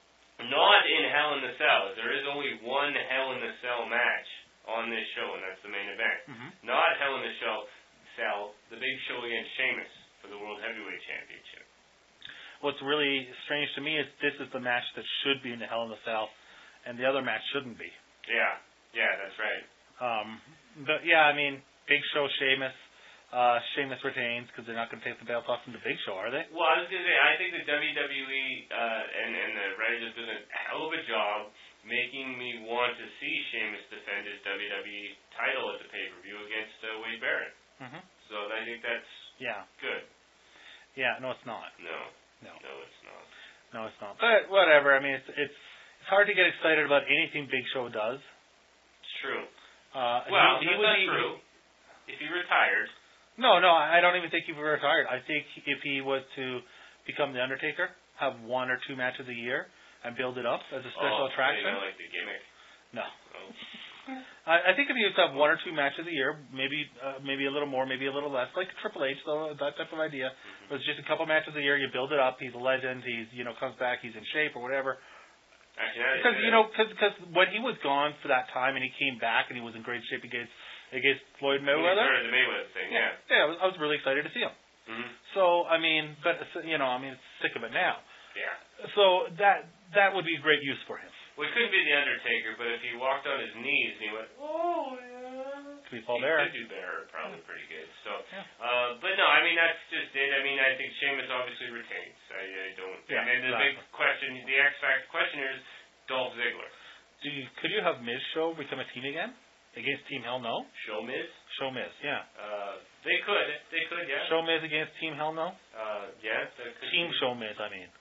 not in Hell in the Cell. There is only one Hell in the Cell match on this show, and that's the main event. Mm-hmm. Not Hell in the Cell. Cell, the big show against Sheamus for the World Heavyweight Championship. What's really strange to me is this is the match that should be in the Hell in the Cell, and the other match shouldn't be. Yeah, yeah, that's right. Um, but yeah, I mean, Big Show, Sheamus. Uh, Sheamus retains because they're not going to take the belt off from the Big Show, are they? Well, I was going to say, I think the W W E uh, and, and the writers have done a hell of a job making me want to see Sheamus defend his W W E title at the pay-per-view against uh, Wade Barrett. Mm-hmm. So I think that's yeah good. Yeah, no, it's not. No, no, no, it's not. No, it's not. But whatever. I mean, it's it's it's hard to get excited about anything Big Show does. It's true. Uh, well, he, he that's would not be, true. If he retired. No, no, I don't even think he would be retired. I think if he was to become the Undertaker, have one or two matches a year, and build it up as a special oh, attraction. You know, like the gimmick. No. Oh. I, I think if he used to have one or two matches a year, maybe uh, maybe a little more, maybe a little less, like Triple H, though, that type of idea. Mm-hmm. It was just a couple matches a year, you build it up, he's a legend, he's, you know, comes back, he's in shape or whatever. Actually, because, you know, because when he was gone for that time and he came back and he was in great shape against against Floyd Mayweather. Well, the Mayweather thing, yeah. Yeah, I was, I was really excited to see him. Mm-hmm. So, I mean, but, you know, I mean, sick of it now. Yeah. So that that would be great use for him. Well, it couldn't be the Undertaker, but if he walked on his knees and he went, oh yeah, could be Paul he Bearer. could do Bearer, probably yeah. pretty good. So, yeah. uh, but no, I mean that's just it. I mean, I think Sheamus obviously retains. I, I don't. Yeah, and then the exactly. big question, the X Factor question here is Dolph Ziggler. Do you, could you have Miz Show become a team again against Team Hell No? Show Miz. Show Miz, yeah. Uh, they could, they could, yeah. Show Miz against Team Hell No. Uh, yeah, that could Team be. Show Miz, I mean.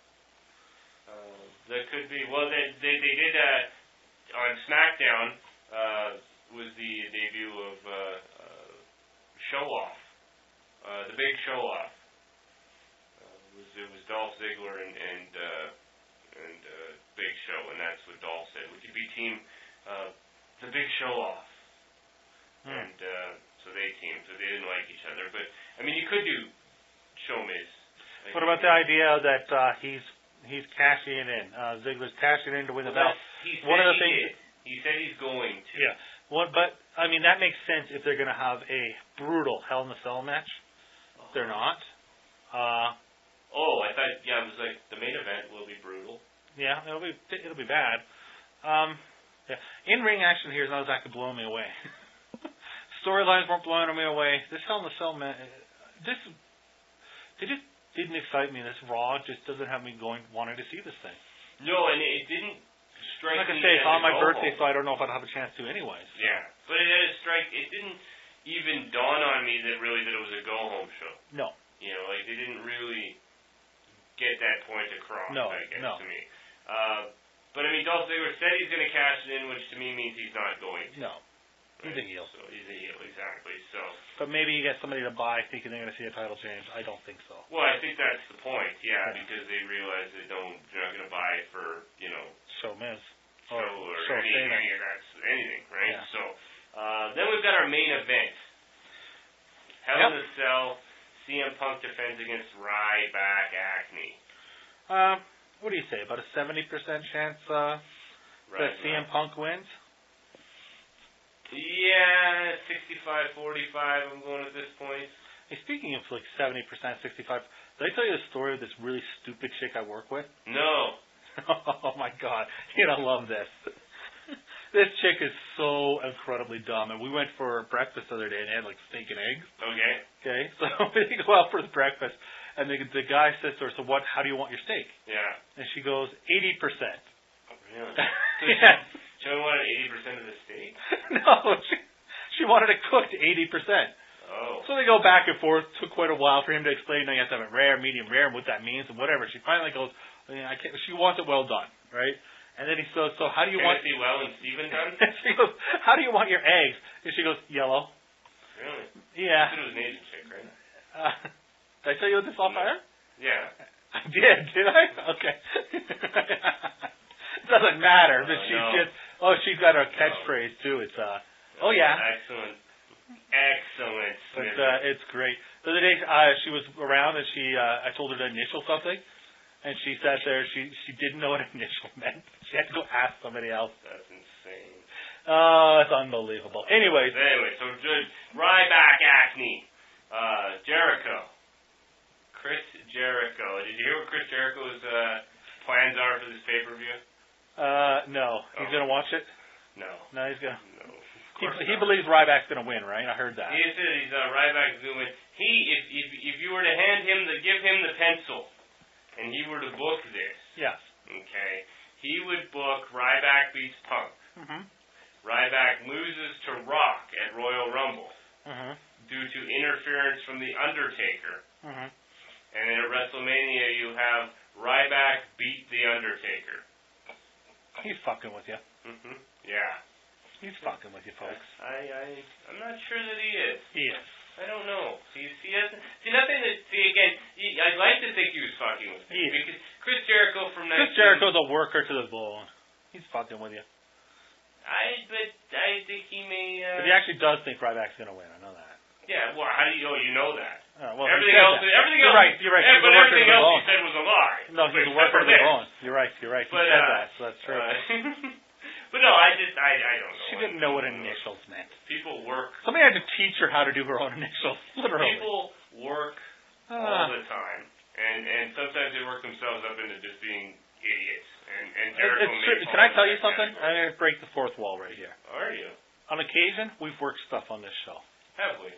Uh, that could be. Well, they they, they did uh, on SmackDown uh, was the debut of uh, uh, Show Off, uh, the Big Show Off. Uh, was it was Dolph Ziggler and and uh, and uh, Big Show, and that's what Dolph said. We could be team uh, the Big Show Off, Hmm. and uh, so they teamed. So they didn't like each other, but I mean, you could do Show Miz. What about the idea that uh, he's he's cashing it in? Uh, Ziggler's cashing in to win the well, belt. He One said of the he things. did. He said he's going to. Yeah. What? But I mean, that makes sense if they're going to have a brutal Hell in a Cell match. Oh. They're not. Uh, oh, I thought. Yeah, it was like the main event will be brutal. Yeah, it'll be it'll be bad. Um, yeah. In ring action here is not exactly blowing me away. Storylines weren't blowing me away. This Hell in a Cell match, this they just didn't excite me. This Raw just doesn't have me going wanting to see this thing. No, and it didn't strike like I me say, as it's on a my go birthday, home. so I don't know if I'd have a chance to anyways. Yeah, but it did strike. It didn't. even dawn on me that really that it was a go home show. No. You know, like they didn't really get that point across. No, I guess no. to me. Uh, but I mean, Dolph Ziggler said he's going to cash it in, which to me means he's not going to. No. He's a heel. So he's a heel, exactly. So. But maybe you get somebody to buy thinking they're going to see a title change. I don't think so. Well, I think that's the point, yeah, yeah. because they realize they don't, they're not going to buy it for, you know, show Miz. show or, or show anything, any of that's anything, right? Yeah. So uh, then we've got our main event. Hell yep. in a Cell, C M Punk defends against Ryback Acme. Um, what do you say? About a seventy percent chance uh, right, that C M right. Punk wins? Yeah, sixty-five forty-five I'm going at this point. Hey, speaking of like seventy percent, sixty-five, did I tell you the story of this really stupid chick I work with? No. Oh my God, you're gonna love this. This chick is so incredibly dumb, and we went for breakfast the other day and had like steak and eggs. Okay. Okay, so we go out for the breakfast, and the, the guy says to her, "So what? How do you want your steak?" Yeah. And she goes, eighty percent. Really? So yeah. She only wanted eighty percent of the steak? No, she, she wanted it cooked eighty percent. Oh. So they go back and forth. Took quite a while for him to explain. Now you have to have it rare, medium rare, and what that means, and whatever. She finally goes, I can't, she wants it well done, right? And then he says, so how do you want... Timothy Well and Stephen done? She goes, how do you want your eggs? And she goes, yellow. Really? Yeah. It was an Asian chick, right? Uh, did I tell you this off air? Yeah. I did, did I? Okay. Doesn't matter, but Oh, she's no. just... Oh, she's got a catchphrase, too. It's, uh... Oh, yeah. Excellent. Excellent. But uh, it's great. The other day, uh, she was around, and she, uh, I told her to initial something, and she sat there. She she didn't know what initial meant. She had to go ask somebody else. That's insane. Oh, it's unbelievable. Anyways, Anyway, so just Ryback Acne, uh, Jericho, Chris Jericho. Did you hear what Chris Jericho's uh, plans are for this pay per view? uh, no, he's Oh. gonna watch it. No. No, he's gonna. No. He, Of course he not. believes Ryback's gonna win, right? I heard that. He said he's uh, Ryback's gonna win. He, if if if you were to hand him the, give him the pencil, and he were to book this, Yes. okay, he would book Ryback beats Punk. Mhm. Ryback loses to Rock at Royal Rumble Mhm. due to interference from the Undertaker, Mhm. and then at WrestleMania you have Ryback beat the Undertaker. He's fucking with you. Mhm. Yeah. He's fucking with you, folks. I I I'm not sure that he is. He is. I don't know. See, see, that's, see nothing that. See again. He, I'd like to think he was fucking with me He is. because Chris Jericho from Chris nineteen Jericho's a worker to the bone. He's fucking with you. I but I think he may. Uh, But he actually does think Ryback's gonna win. I know that. yeah. Well, how do you? Oh, you know that. Uh, well, he everything said else. that. Everything You're else. right. You're right. Yeah, He's but a worker everything to the else bone. he said was a lie. No, he's a Except worker for to the this. bone. You're right. You're right. He But, said uh, that, so that's true. Uh, but no, I just I I don't know. She didn't know what initials meant. People work. Somebody had to teach her how to do her own initials, literally. People work all Ah. the time, and and sometimes they work themselves up into just being idiots. And and It- Jericho it's may true. fall Can I into tell you that something? category. I'm going to break the fourth wall right here. Are you? On occasion, we've worked stuff on this show. Have we?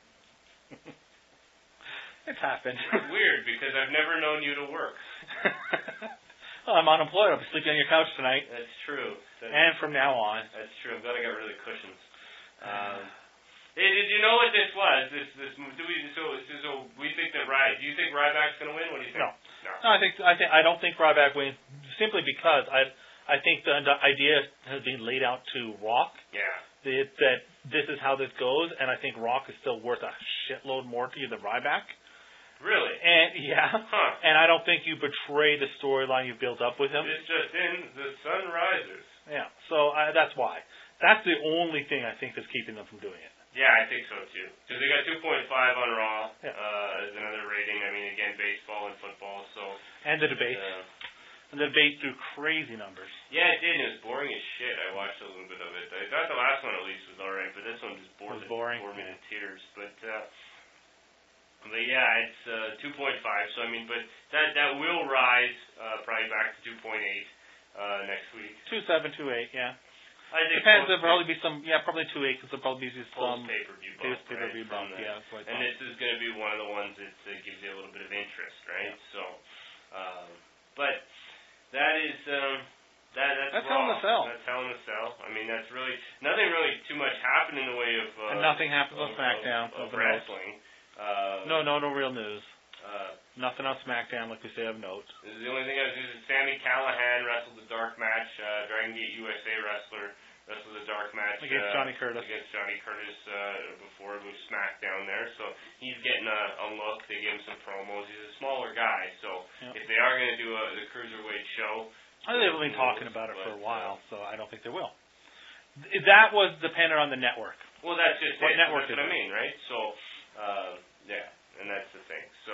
It's happened. It's weird because I've never known you to work. Well, I'm unemployed. I'll be sleeping on your couch tonight. That's true. That's, And from now on. that's true. I'm glad I got rid of the cushions. Um, hey, did you know what this was? This this do we so so, so we think that Ry do you think Ryback's gonna win? What do you think? No. No. No, I think I think I don't think Ryback wins simply because I I think the, the idea has been laid out to Rock Yeah. that, that this is how this goes, and I think Rock is still worth a shitload more to you than Ryback. Really? And yeah, Huh. and I don't think you betray the storyline you built up with him. It's just in the sun rises. Yeah, so uh, that's why. That's the only thing I think that's keeping them from doing it. Yeah, I think so too. Because they got two point five on Raw Yeah. uh, as another rating. I mean, again, baseball and football. So. And the debate. Uh, And the debate drew crazy numbers. yeah, it did. And it was boring as shit. I watched a little bit of it. I thought the last one at least was all right, but this one just bored, Was the- boring? bored me Yeah. to tears. But. Uh, But yeah, it's uh, two point five. So I mean, but that that will rise uh, probably back to two point eight uh, next week. Two seven, two eight, yeah. I think Depends. post- There'll probably be some. Yeah, probably two eight because there'll probably be some post pay per view bump. post pay per view right, bump. from the- Yeah, that's what I And thought. this is going to be one of the ones that uh, gives you a little bit of interest, right? Yeah. So, um, but that is um, That, that's That's Raw. Hell in a Cell. That's Hell in a Cell. I mean, that's really nothing really too much happened in the way of uh, and nothing happens on of, SmackDown. of, of of wrestling. Uh, no, no, no real news. Uh, Nothing on SmackDown, like we say, of note. This is the only thing I was doing. Is Sami Callihan wrestled the dark match. Uh, Dragon Gate U S A wrestler wrestled the dark match Against uh, Johnny Curtis. Against Johnny Curtis uh, before it was SmackDown there. So he's getting a, a look. They give him some promos. He's a smaller guy, so yep. if they are going to do a, the cruiserweight show, I think they've been talking about it but, for a while, so I don't think they will. That was dependent on the network. Well, that's just what it. network That's is what I it? mean, right? So, uh, yeah, and that's the thing. So,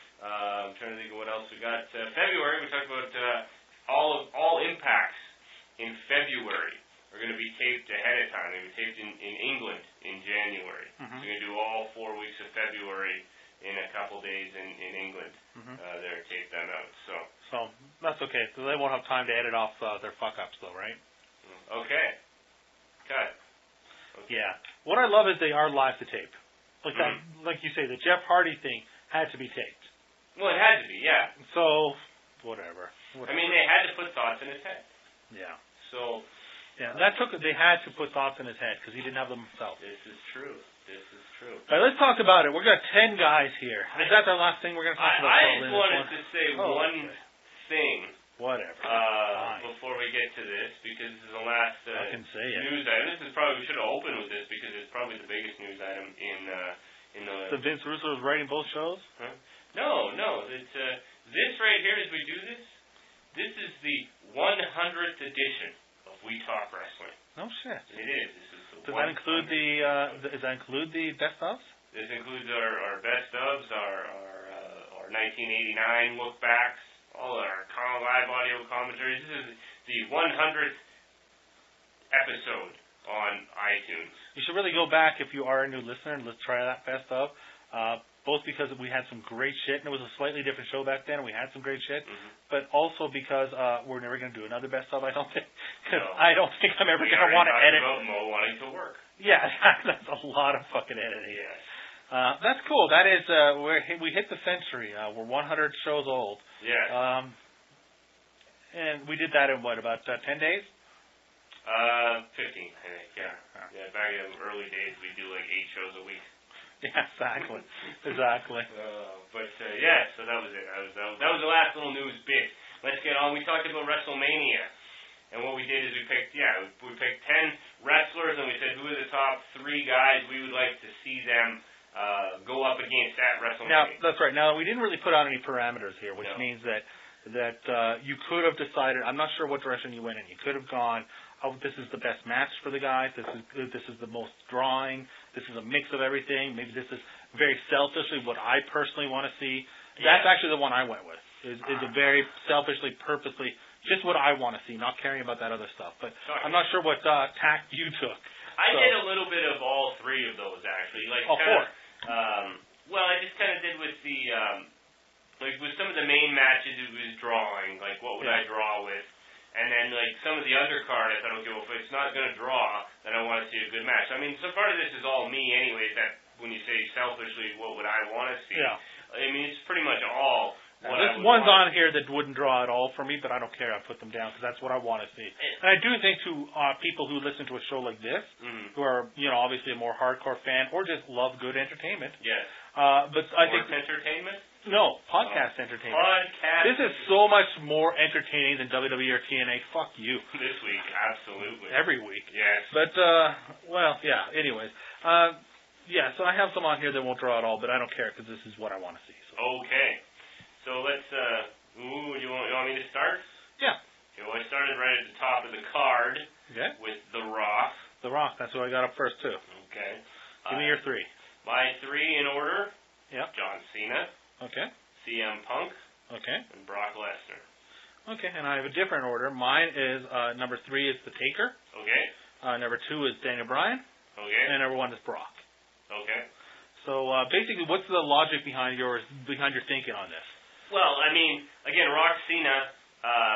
uh, I'm trying to think of what else we got. Uh, February, we talked about uh, all of all impacts in February are going to be taped ahead of time. They're going to be taped in, in England in January. Mm-hmm. So we're going to do all four weeks of February in a couple days in, in England. Mm-hmm. Uh, they're tape them out. So, so that's okay. So they won't have time to edit off uh, their fuck ups, though, right? okay. Cut. Okay. Yeah. What I love is they are live to tape. Like that, Mm-hmm. like you say, the Jeff Hardy thing had to be taped. Well, it had to be, yeah. So, whatever. whatever. I mean, they had to put thoughts in his head. Yeah. So, Yeah, that took. They had to put thoughts in his head because he didn't have them himself. this is true. This is true. All right, let's talk about it. We've got ten guys here. Is that the last thing we're going to talk I, about? I Paul, just in this wanted one? to say Oh, one okay. thing Whatever. uh, Fine. before we get to this, because this is the last uh, I can say it. news item. This is probably we should have opened with this because it's probably the biggest news item in uh, in the. So Vince Russo is writing both shows? Huh? No, no. It's, uh, this right here, as we do this, this is the one hundredth edition of We Talk Wrestling. No shit. It is. This is the Does that include the? Uh, the does that include the best ofs? This includes our, our best ofs, our our, uh, our nineteen eighty-nine look backs, all our con- live audio commentaries. This is the one hundredth episode on iTunes. You should really go back if you are a new listener and let's try that best of. Uh, both because we had some great shit and it was a slightly different show back then and we had some great shit, Mm-hmm. but also because uh, we're never going to do another best of. I don't think because No. I don't think I'm ever We going to already want to talked edit. about Mo wanting to work. Yeah, that's a lot of fucking editing. Yes. Uh, that's cool. That is, uh, we're, we hit the century. Uh, we're one hundred shows old. Yes. Um, and we did that in what, about uh, ten days? Uh, fifteen, I think. Yeah. Yeah. Yeah. Back in the early days, we do like eight shows a week. Yeah, exactly. exactly. Uh, but uh, yeah, so that was it. That was, that was that was the last little news bit. Let's get on. We talked about WrestleMania, and what we did is we picked yeah we, we picked ten wrestlers, and we said who are the top three guys we would like to see them uh, go up against at Now, WrestleMania. that's right. Now, we didn't really put out any parameters here, which No. means that that uh, you could have decided. I'm not sure what direction you went in. You could have gone, oh, this is the best match for the guys. This is this is the most drawing. This is a mix of everything. Maybe this is very selfishly what I personally want to see. That's Yeah. actually the one I went with. Is is a very selfishly, purposely, just what I want to see, not caring about that other stuff. But Sorry. I'm not sure what uh, tact you took. I so. did a little bit of all three of those actually. Like Oh, kinda, four. Um, well, I just kind of did with the um, like with some of the main matches it was drawing. Like what would Yeah. I draw with? And then, like, some of the undercard, I thought, okay, well, if it's not going to draw, then I want to see a good match. I mean, so part of this is all me anyways, that when you say selfishly, what would I want to see? Yeah. I mean, it's pretty much all what I There's would ones want. on here that wouldn't draw at all for me, but I don't care. I put them down because that's what I want to see. And I do think to uh, people who listen to a show like this, Mm-hmm. who are, you know, obviously a more hardcore fan or just love good entertainment, Yes. uh, but I Sports think entertainment? no podcast entertainment. Podcast. This is so much more entertaining than W W E or T N A. Fuck you. This week, absolutely. Every week. Yes. But uh, well, yeah. Anyways, uh, yeah. So I have some on here that won't draw at all, but I don't care because this is what I want to see. So. Okay. So let's, uh, ooh, you want, you want me to start? Yeah. Okay, well, I started right at the top of the card Okay. with The Rock. The Rock. That's who I got up first too. Okay. Give me Uh, your three. My three in order. Yep. John Cena, Okay. C M Punk, Okay. and Brock Lesnar. Okay. And I have a different order. Mine is uh, number three is The Taker. Okay. Uh, number two is Daniel Bryan, Okay. and number one is Brock. Okay. So uh, basically, what's the logic behind yours, behind your thinking on this? Well, I mean, again, Rock Cena, uh,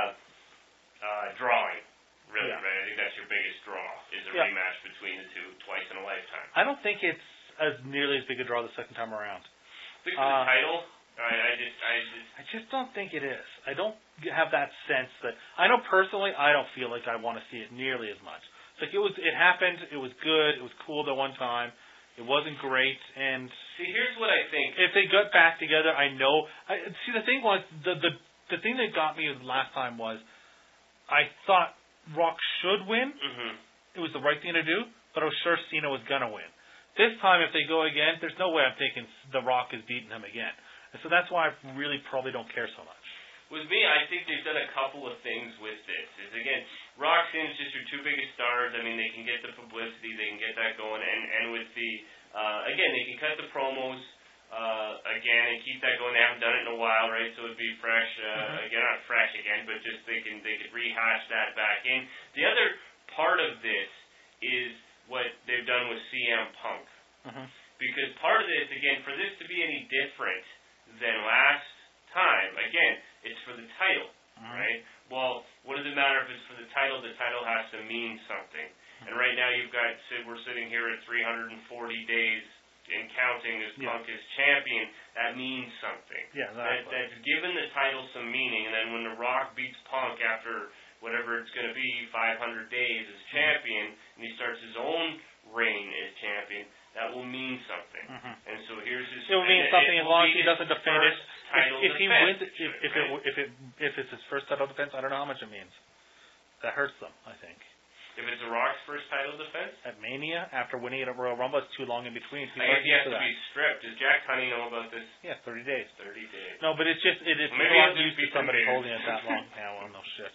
uh, drawing. Really, Yeah. right? I think that's your biggest draw, is a Yeah. rematch between the two twice in a lifetime. I don't think it's as nearly as big a draw the second time around. I think for Uh, the title, I, I just, I just, I just don't think it is. I don't have that sense that I know personally. I don't feel like I want to see it nearly as much. It's like it was, it happened. It was good. It was cool the one time. It wasn't great. And see, here's what I think. If they got back together, I know. I see. The thing was the the the thing that got me last time was I thought Rock should win. Mm-hmm. It was the right thing to do, but I was sure Cena was gonna win. This time, if they go again, there's no way I'm thinking The Rock is beating him again. And so that's why I really probably don't care so much. With me, I think they've done a couple of things with this. Is again, Rock Cena's just your two biggest stars. I mean, they can get the publicity, they can get that going, and and with the uh, again, they can cut the promos uh, again and keep that going. They haven't done it in a while, right? So it'd be fresh uh, mm-hmm. again, not fresh again, but just they can they could rehash that back in. The other part of this is what they've done with C M Punk, mm-hmm. because part of this, again, for this to be any different than last time, again, it's for the title, mm-hmm. right? Well, what does it matter if it's for the title? The title has to mean something. Mm-hmm. And right now you've got, we're sitting here at three hundred forty days and counting as yeah. Punk is champion. That means something. Yeah, that, exactly. That's given the title some meaning. And then when The Rock beats Punk after whatever it's going to be, five hundred days as champion, mm-hmm. and he starts his own reign as champion, that will mean something. Mm-hmm. And so here's his. It will mean something as long as he doesn't defend it. If, if he wins, if, if right? it if it if it's his first title defense, I don't know how much it means. That hurts them, I think. If it's The Rock's first title defense at Mania after winning it at Royal Rumble, it's too long in between. I guess he has to that. be stripped. Does Jack Tunney know about this? Yeah, thirty days. Thirty days. No, but it's just it is. Well, maybe not used to somebody holding it that long. Yeah, well, no shit.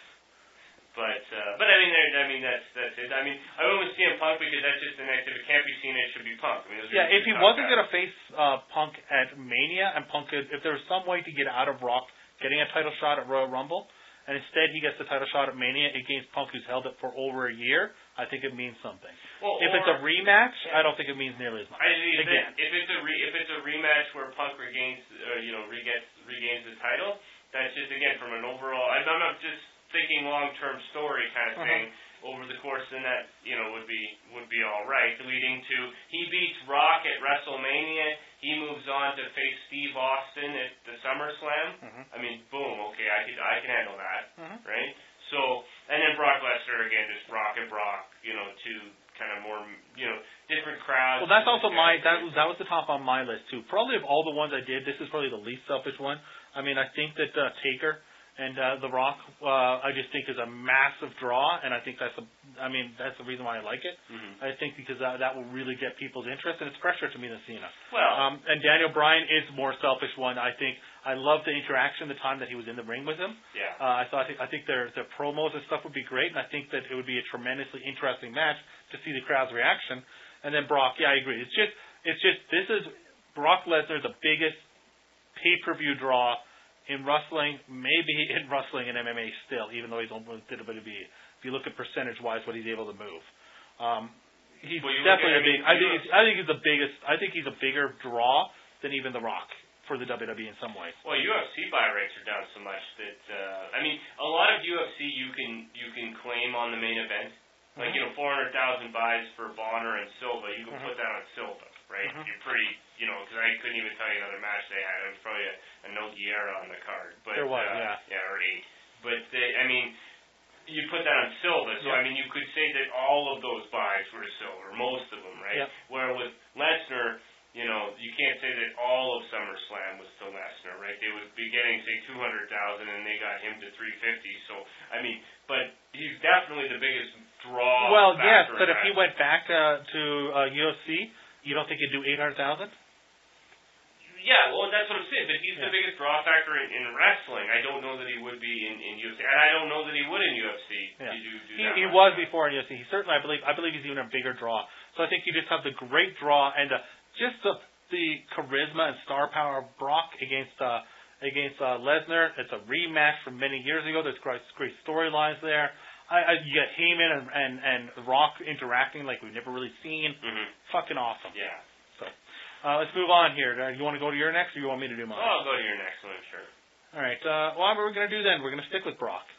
But uh, but I mean I mean that's that's it. I mean I went with C M Punk because that's just the next. If it can't be Cena, it should be Punk. I mean, yeah, if he wasn't going to face uh, Punk at Mania and Punk, could, if there was some way to get out of Rock getting a title shot at Royal Rumble, and instead he gets the title shot at Mania against Punk, who's held it for over a year, I think it means something. Well, if or, it's a rematch, I don't think it means nearly as much. I mean, Again, if it's a re, if it's a rematch where Punk regains uh, you know regains regains the title, that's just again from an overall. I'm not just thinking long-term story kind of thing uh-huh. over the course, then that you know would be would be all right. Leading to he beats Rock at WrestleMania, he moves on to face Steve Austin at the SummerSlam. Uh-huh. I mean, boom, okay, I can I can handle that, uh-huh. right? So and then Brock Lesnar again, just Rock and Brock, you know, two kind of more you know different crowds. Well, that's also my that was that was the top on my list too. Probably of all the ones I did, this is probably the least selfish one. I mean, I think that uh, Taker and uh, The Rock, uh, I just think is a massive draw, and I think that's a, I mean, that's the reason why I like it. Mm-hmm. I think because uh, that will really get people's interest, and it's fresher to me than Cena. Well, um, and Daniel Bryan is the more selfish one. I think I love the interaction the time that he was in the ring with him. Yeah. Uh, I thought I think their their promos and stuff would be great, and I think that it would be a tremendously interesting match to see the crowd's reaction. And then Brock, yeah, I agree. It's just it's just this is Brock Lesnar, the biggest pay-per-view draw in wrestling, maybe in wrestling and M M A still, even though he's almost did a bit of be. If you look at percentage-wise, what he's able to move, um, he's well, definitely at, a big. I, I mean, think he's, I think he's the biggest. I think he's a bigger draw than even The Rock for the W W E in some ways. Well, U F C buy rates are down so much that uh, I mean, a lot of U F C you can you can claim on the main event, like mm-hmm. you know, four hundred thousand buys for Bonner and Silva. You can mm-hmm. put that on Silva, right? Mm-hmm. You're pretty. You know, because I couldn't even tell you another match they had. It was probably a, a Nogueira on the card. But, there was, uh, yeah. Yeah, or eight. But, they, I mean, you put that on Silva. So, yeah. I mean, you could say that all of those buys were to Silva, most of them, right? Yeah. Where with Lesnar, you know, you can't say that all of SummerSlam was to Lesnar, right? They would be getting, say, two hundred thousand and they got him to three fifty. So, I mean, but he's definitely the biggest draw. Well, yes, but if he went back uh, to uh, U F C, you don't think he'd do eight hundred thousand? Yeah, well, that's what I'm saying. But he's yeah. the biggest draw factor in, in wrestling. I don't know that he would be in, in U F C, and I don't know that he would in U F C. Yeah. Did you do he that he much was draw. before in U F C. He certainly, I believe, I believe he's even a bigger draw. So I think you just have the great draw and uh, just the the charisma and star power of Brock against uh, against uh, Lesnar. It's a rematch from many years ago. There's great, great storylines there. I, I, you get Heyman and, and and Rock interacting like we've never really seen. Mm-hmm. Fucking awesome. Yeah. So. Uh, let's move on here. Uh, you want to go to your next, or you want me to do mine? Oh, I'll go to your next one, sure. All right. Uh, well, what we're going to do then, we're going to stick with Brock.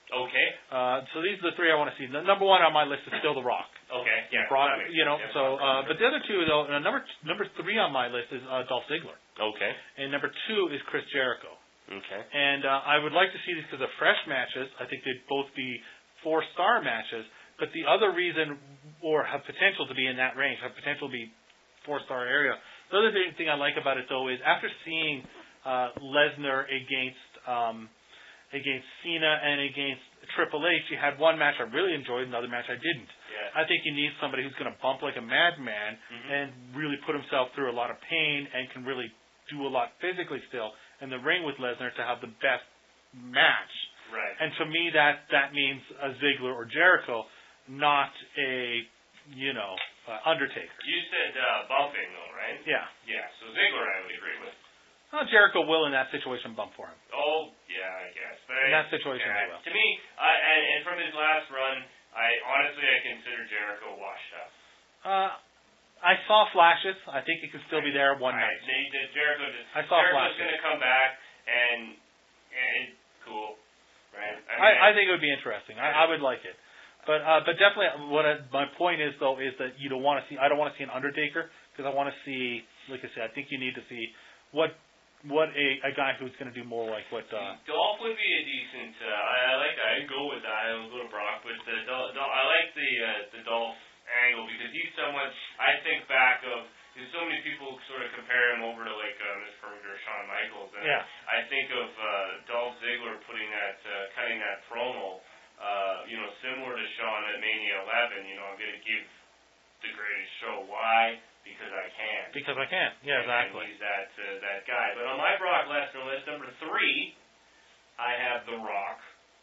Okay. Uh, so these are the three I want to see. The number one on my list is still The Rock. Okay. Yeah. Brock, that makes you know. sense. So, uh, but the other two though, uh, number number three on my list is uh, Dolph Ziggler, Okay. and number two is Chris Jericho. Okay. And uh, I would like to see these because they're fresh matches. I think they'd both be four-star matches. But the other reason, or have potential to be in that range, have potential to be four-star area. The other thing, thing I like about it though is after seeing uh, Lesnar against um, against Cena and against Triple H, you had one match I really enjoyed, another match I didn't. Yeah. I think you need somebody who's going to bump like a madman Mm-hmm. and really put himself through a lot of pain and can really do a lot physically still in the ring with Lesnar to have the best match. Right. And to me, that that means a Ziggler or Jericho, not a, you know, uh, Undertaker. You said uh, bumping, though, right? Yeah. Yeah. So Ziggler, I would agree with. Well, Jericho will in that situation bump for him. Oh, yeah, I guess. But In I, that situation, yeah, they will. To me, uh, and, and from his last run, I honestly I consider Jericho washed up. Uh, I saw flashes. I think he could still be there one I, night. They, they, Jericho just, I saw Jericho's flashes. going to come back and, and cool, right? I, mean, I, I think it would be interesting. I, I would like it. But uh, but definitely, what I, my point is though is that you don't want to see. I don't want to see an Undertaker because I want to see, like I said, I think you need to see what what a, a guy who's going to do more like what. Uh, Dolph would be a decent. Uh, I, I like that. I'd go with that. I would go to Brock, but the Dol- Dol- I like the uh, the Dolph angle because he's someone. I think back of. There's so many people sort of compare him over to like uh, Miz Permanent or Shawn Michaels, and Yeah. I, I think of uh, Dolph Ziggler putting that, uh, cutting that promo, uh, you know, similar to Shawn at Mania eleven. You know, I'm going to give the greatest show. Why? Because I can. because I can. Yeah, And- exactly. And he's that uh, that guy. But on my Brock Lesnar list, number three, I have The Rock.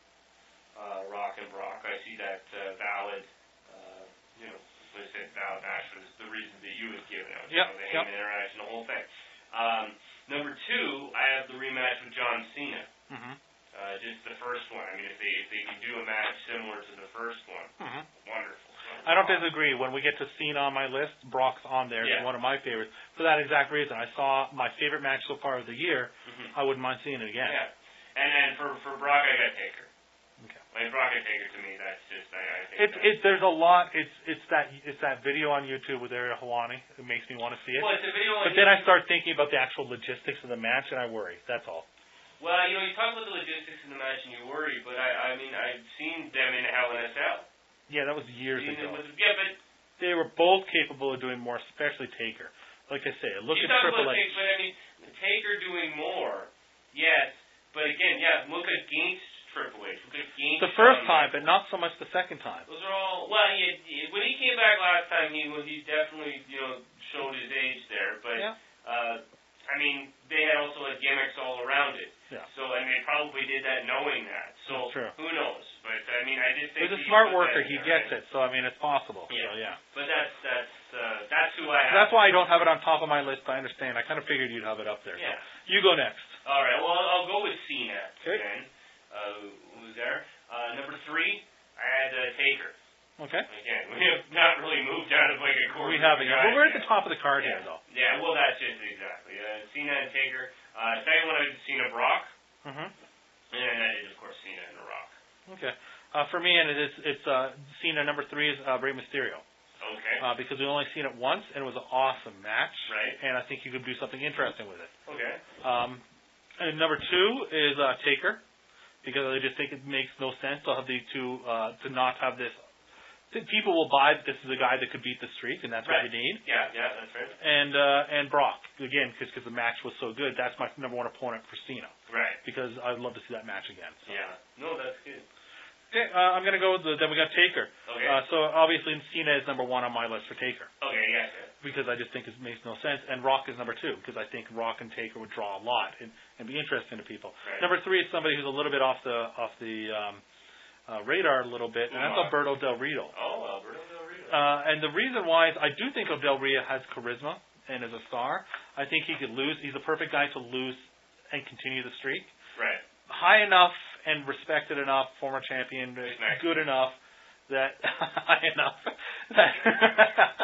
Uh, Rock and Brock. I see that uh, valid. Uh, you know. I said valid match for the reasons that you had given out. Yep, You know, the yep. Heyman interaction, the whole thing. Um, number two, I have the rematch with John Cena. Mm-hmm. Uh, just the first one. I mean, if they if they can do a match similar to the first one, Mm-hmm. wonderful. I don't disagree. When we get to Cena on my list, Brock's on there. Yeah. He's one of my favorites for that exact reason. I saw my favorite match so far of the year. Mm-hmm. I wouldn't mind seeing it again. Yeah. And then for for Brock, I got Taker. Okay. I mean, Brock and Taker to me, that's just I, I think. It's that- it. There's a lot. It's it's that it's that video on YouTube with Ariel Helwani. It makes me want to see it. Well, it's a video. But then I start thinking about the actual logistics of the match, and I worry. That's all. Well, you know, you talk about the logistics in the match and you worry, but I, I mean, I've seen them in Hell in a Cell. Yeah, that was years Seen ago. them with, yeah, but They were both capable of doing more, especially Taker. Like I say, look you at talk Triple about H. Taker, but I mean, Taker doing more, yes, but again, yeah, look against Triple H. Look against The first Shawn time, Michaels. but not so much the second time. Those are all well. He, he, when he came back last time, he was he definitely you know showed his age there, but Yeah. uh, I mean, they had also had gimmicks all around it. Yeah. So and they probably did that knowing that. So That's true. who knows? But I mean, I just think He's a he smart put worker. that He there, gets right? it. So I mean, it's possible. Yeah. So yeah. But that's that's uh, that's who I have. That's why I don't have it on top of my list. I understand. I kind of figured you'd have it up there. Yeah. So you go next. All right. Well, I'll, I'll go with Cena Okay. then. Uh, who's there? Uh, number three, I had uh, Taker. Okay. Again, we have not really moved out of like a core. We haven't yet. guys Well, we're at the yet. top of the card Yeah. here, though. Yeah. Well, that's just exactly. Uh, Cena and Taker. Uh, second one, I did Cena Brock, Mm-hmm. and then I did of course Cena and The Rock. Okay. Uh, for me, and it is, it's uh, Cena. Number three is uh, Rey Mysterio. Okay. Uh, because we only seen it once, and it was an awesome match. Right. And I think you could do something interesting with it. Okay. Um, and number two is uh, Taker, because I just think it makes no sense to have the two uh, to not have this. I think people will buy that this is a guy that could beat the streak, and that's Right. what you need. Yeah. Yeah. That's right. And uh, and Brock again, because the match was so good. That's my number one opponent for Cena, Right. because I'd love to see that match again. So. Yeah. No, that's good. Okay, uh, I'm gonna go with the, then we got Taker. Okay. Uh, so obviously Cena is number one on my list for Taker, okay. Yeah. Yeah. because I just think it makes no sense. And Rock is number two, because I think Rock and Taker would draw a lot and, and be interesting to people. Right. Number three is somebody who's a little bit off the off the um, uh, radar a little bit, and that's Umar. Alberto Del Rio. Oh, Alberto Del Rio. Uh, and the reason why is I do think Del Rio has charisma and is a star. I think he could lose. He's a perfect guy to lose and continue the streak. Right. High enough and respected enough, former champion, Nice. good enough that high enough that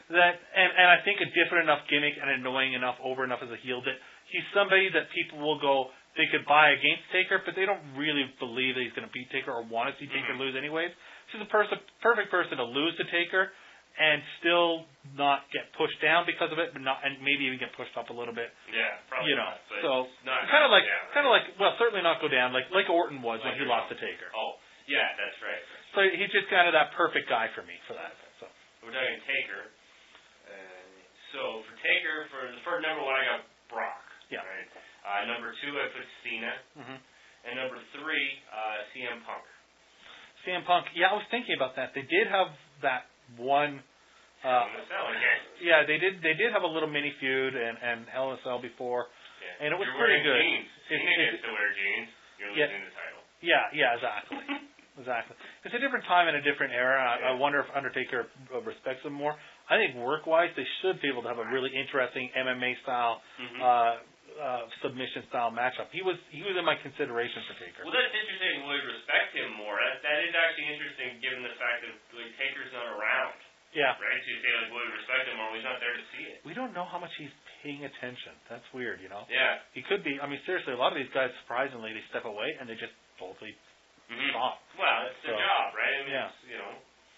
that, and, and I think a different enough gimmick and annoying enough, over enough as a heel that he's somebody that people will go, they could buy against Taker, but they don't really believe that he's going to beat Taker or want to see Taker lose anyways. He's the person, perfect person to lose to Taker and still not get pushed down because of it, but not, and maybe even get pushed up a little bit. Yeah, probably you know, not. But so kind of like, kind of like, well, certainly not go down like like Orton was like when he lost to Taker. Oh, yeah, that's right. So he's just kind of that perfect guy for me for that. So we're talking Taker. Uh, so for Taker, for the first number one, I got Brock. Yeah. Right. Uh, number two, I put Cena, mm-hmm. and number three, uh, C M Punk. C M Punk. Yeah, I was thinking about that. They did have that one. Uh, yeah, they did. They did have a little mini feud and, and Hell in a Cell before, yeah. and it was You're pretty good. Jeans. It, Cena it, gets to wear jeans. You're yeah, losing the title. Yeah, yeah, exactly, exactly. It's a different time and a different era. I, yeah. I wonder if Undertaker respects them more. I think work-wise, they should be able to have a really interesting M M A style, mm-hmm. uh, uh, submission style matchup. He was he was in my consideration for Taker. Well, that's interesting. Would respect him more. That, that is actually interesting, given the fact that like Taker's not around. Yeah. Right? So you say, like, would respect him more. Well, he's not there to see it. We don't know how much he's paying attention. That's weird, you know? Yeah. He could be. I mean, seriously, a lot of these guys, surprisingly, they step away and they just totally mm-hmm. stop. Well, it's their so, job, right? I mean, yeah. it's, you know.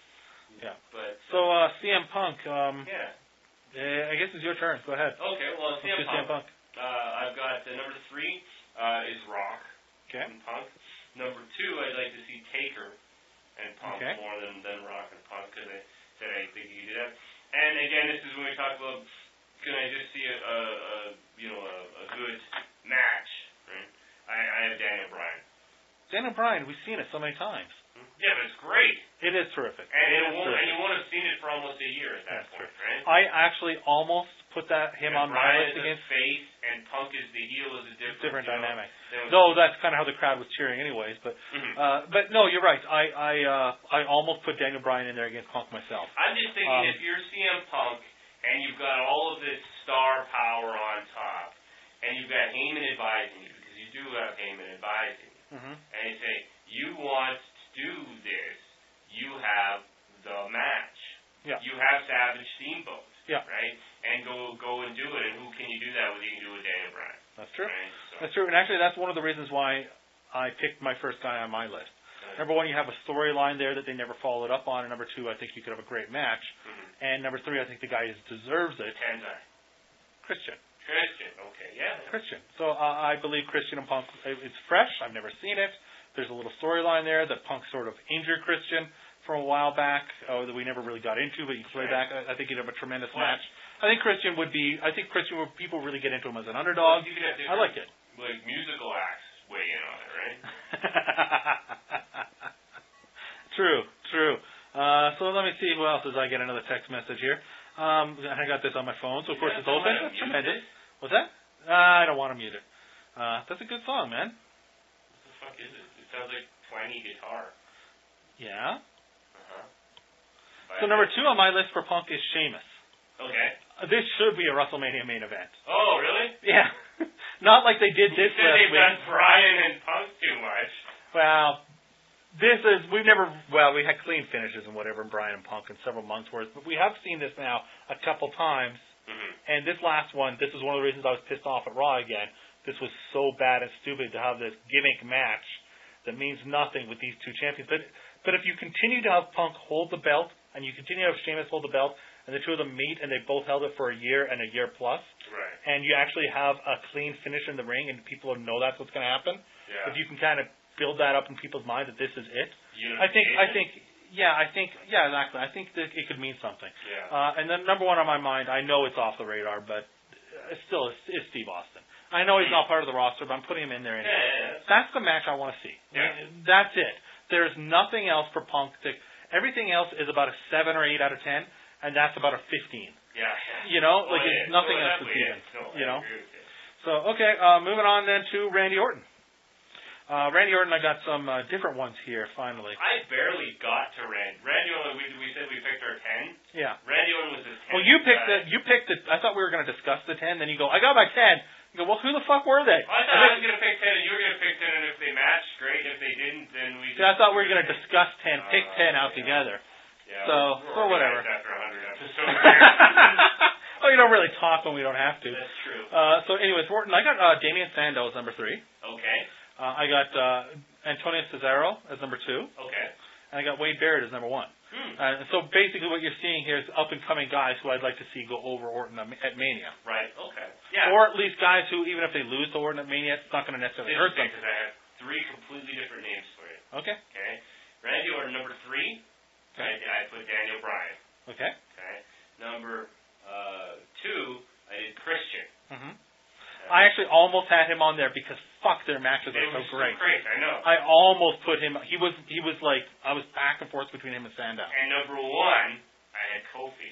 Yeah. But So, uh, C M Punk, um, yeah. Uh, I guess it's your turn. Go ahead. Okay, well, C M Punk. C M Punk. Uh, I've got uh, number three uh, is Rock okay. and Punk. Number two, I'd like to see Taker and Punk okay. more than, than Rock and Punk because I said I think you do that. And again, this is when we talk about can I just see a, a, a you know a, a good match? Right? I, I have Daniel Bryan. Daniel Bryan, we've seen it so many times. Yeah, but it's great. It is terrific. And, it it is won't, terrific. and you won't have seen it for almost a year at that That's point, true. right? I actually almost put that him and on Bryan my list is against face and Punk is the heel is a different, different you know, dynamic. was, Though that's kind of how the crowd was cheering, anyways. But mm-hmm. uh, but no, you're right. I I uh, I almost put Daniel Bryan in there against Punk myself. I'm just thinking um, if you're C M Punk and you've got all of this star power on top, and you've got Heyman advising you because you do have Heyman advising you, mm-hmm. and you say you want to do this, you have the match. Yeah. You have Savage Steamboat. Yeah. Right? And go go and do it. And who can you do that with? You can do it with Daniel Bryan. That's true. Right? So. That's true. And actually, that's one of the reasons why I picked my first guy on my list. Right. Number one, you have a storyline there that they never followed up on. And number two, I think you could have a great match. Mm-hmm. And number three, I think the guy is, deserves it. Tenzai. Christian. Christian. Okay. Yeah. Christian. So uh, I believe Christian and Punk, it's fresh. I've never seen it. There's a little storyline there that Punk sort of injured Christian from a while back, uh, that we never really got into, but you play back. I, I think you'd have a tremendous what? match. I think Christian would be. I think Christian would people really get into him as an underdog. Well, you could have I like it. Like musical acts weigh in on it, right? True, true. Uh, so let me see who else. As I get another text message here. Um, I got this on my phone, so of course yeah, it's open. That's tremendous. What's that? Uh, I don't want to mute it. Uh, that's a good song, man. What the fuck is it? It sounds like twangy guitar. Yeah. Uh-huh. So number two on my list for Punk is Sheamus. Okay. Uh, this should be a WrestleMania main event. Oh, really? Yeah. Not like they did this you said last they've week. done Bryan and Punk too much. Well, this is, we've never, well, we had clean finishes and whatever in Bryan and Punk in several months worth, but we have seen this now a couple times. Mm-hmm. And this last one, this is one of the reasons I was pissed off at Raw again. This was so bad and stupid to have this gimmick match that means nothing with these two champions. But but if you continue to have Punk hold the belt, and you continue to have Sheamus hold the belt, and the two of them meet, and they both held it for a year and a year plus, right. and you actually have a clean finish in the ring, and people know that's what's going to happen, yeah. if you can kind of build that up in people's minds that this is it, Unification. I think, I think, yeah, I think, yeah, exactly. I think that it could mean something. Yeah. Uh, and then number one on my mind, I know it's off the radar, but it's still is, is Steve Austin. I know he's not part of the roster, but I'm putting him in there anyway. Yeah, yeah, yeah. That's the match I want to see. Yeah. That's it. There's nothing else for Punk to. Everything else is about a seven or eight out of ten, and that's about a fifteen. Yeah. You know, well, like yeah. it's nothing well, else that's even. No, you know. You. So okay, uh, moving on then to Randy Orton. Uh, Randy Orton, I got some uh, different ones here. Finally. I barely got to Randy. Randy Orton. We, we said we picked our ten. Yeah. Randy Orton was the ten. Well, you picked the. You picked the. I thought we were going to discuss the ten. Then you go, I got my ten. You go, well, who the fuck were they? I thought I was going to pick ten, and you were going to pick ten, and if they matched, great. If they didn't, then we. See, I thought we were going to discuss ten, pick uh, ten out yeah. together. Yeah, so, we're, we're or whatever. After one hundred episodes. over there. Oh, you don't really talk when we don't have to. That's true. Uh, so, anyways, Orton, I got uh, Damien Sandow as number three. Okay. Uh, I got uh, Antonio Cesaro as number two. Okay. And I got Wade Barrett as number one. Hmm. Uh, and so basically what you're seeing here is up-and-coming guys who I'd like to see go over Orton at Mania. Right, okay. Yeah. Or at least guys who, even if they lose to Orton at Mania, it's not going to necessarily hurt them. Because I have three completely different names for you. Okay. Okay. Randy Orton, number three. Okay. I, I put Daniel Bryan. Okay. Okay. Number uh, two, I did Christian. Mm-hmm. I actually almost had him on there because fuck, their matches are it so was great. So great, I know. I almost put him. He was. He was like. I was back and forth between him and Sandow. And number one, I had Kofi.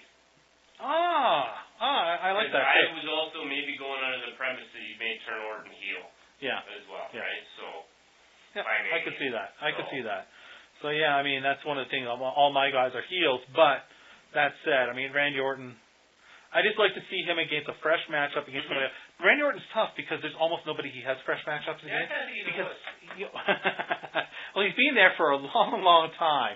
Ah, ah, I, I like that. I too. was also maybe going under the premise that you may turn Orton heel. Yeah. As well, yeah. right? So. Yeah, I could see that. I so. could see that. So yeah, I mean that's one of the things. All all my guys are heels, but that said, I mean Randy Orton. I just like to see him against a fresh matchup against Mm-hmm. somebody else. Randy Orton's tough because there's almost nobody he has fresh matchups Yeah, against. I think he because was. you, well, he's been there for a long, long time,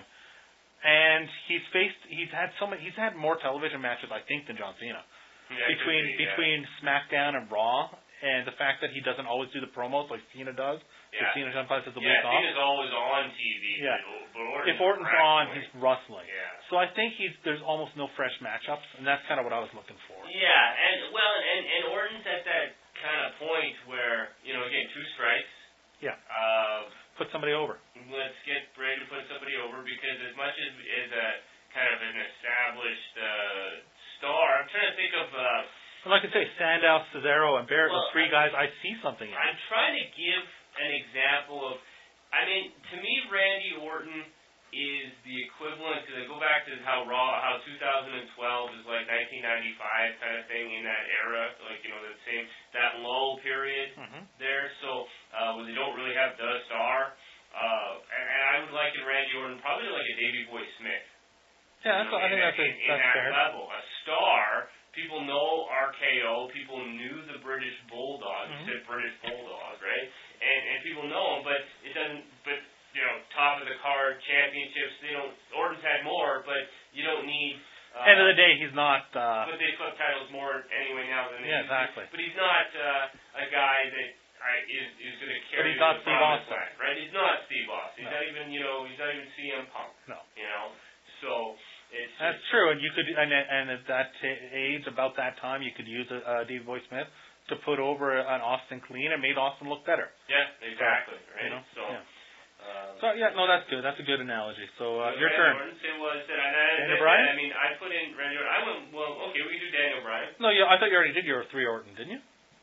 and he's faced. He's had so many. He's had more television matches, I think, than John Cena. Yeah, between be, yeah. between SmackDown and Raw, and the fact that he doesn't always do the promos like Cena does. Yeah. Cena sometimes has the yeah, week off. Cena's always on T V. Yeah. But Orton's if Orton's on, he's rustling. Yeah. So I think he's there's almost no fresh matchups, and that's kind of what I was looking for. Yeah, and well, and, and Orton's at that kind of point where, you know, again, two strikes. Yeah. Uh, put somebody over. Let's get ready to put somebody over because as much as as a kind of an established uh, star, I'm trying to think of. Uh, well, like I say, Sandow, Cesaro, and Barrett, well, those three guys, I see something in. I'm trying to give an example of. I mean, to me, Randy Orton is the equivalent, because I go back to how Raw, how two thousand twelve is like nineteen ninety-five kind of thing in that era, like, you know, that same, that lull period mm-hmm. there, so, uh, when they don't really have the star, uh, and, and I would liken Randy Orton probably like a Davey Boy Smith. Yeah, that's, you know, I think in, that's, a, in, in that's that fair. level. A star, people know R K O, people knew the British Bulldog, mm-hmm. said British Bulldog, right? And, and people know him, but it doesn't, but, you know, top of the card, championships, they don't, Orton's had more, but you don't need... Uh, End of the day, he's not... Uh, but they flip titles more anyway now than they yeah, used exactly. to. But he's not uh, a guy that I, is, is going to carry But he's not the Steve promised Austin. land, right? He's not Steve Austin. He's no. not even, you know, he's not even C M Punk. No. You know? So, it's... That's it's, true, and you could, and, and at that t- age, about that time, you could use a, uh, Davey Boy Smith to put over an Austin clean and made Austin look better. Yeah, exactly, so, right? You know? So... Yeah. Uh, So yeah, no, that's good. That's a good analogy. So uh, so your Randy turn. Orton, it was, and I, I, Daniel I, Bryan? I mean, I put in Randy Orton. I went, well, okay, we can do Daniel Bryan. No, yeah, I thought you already did your three Orton, didn't you?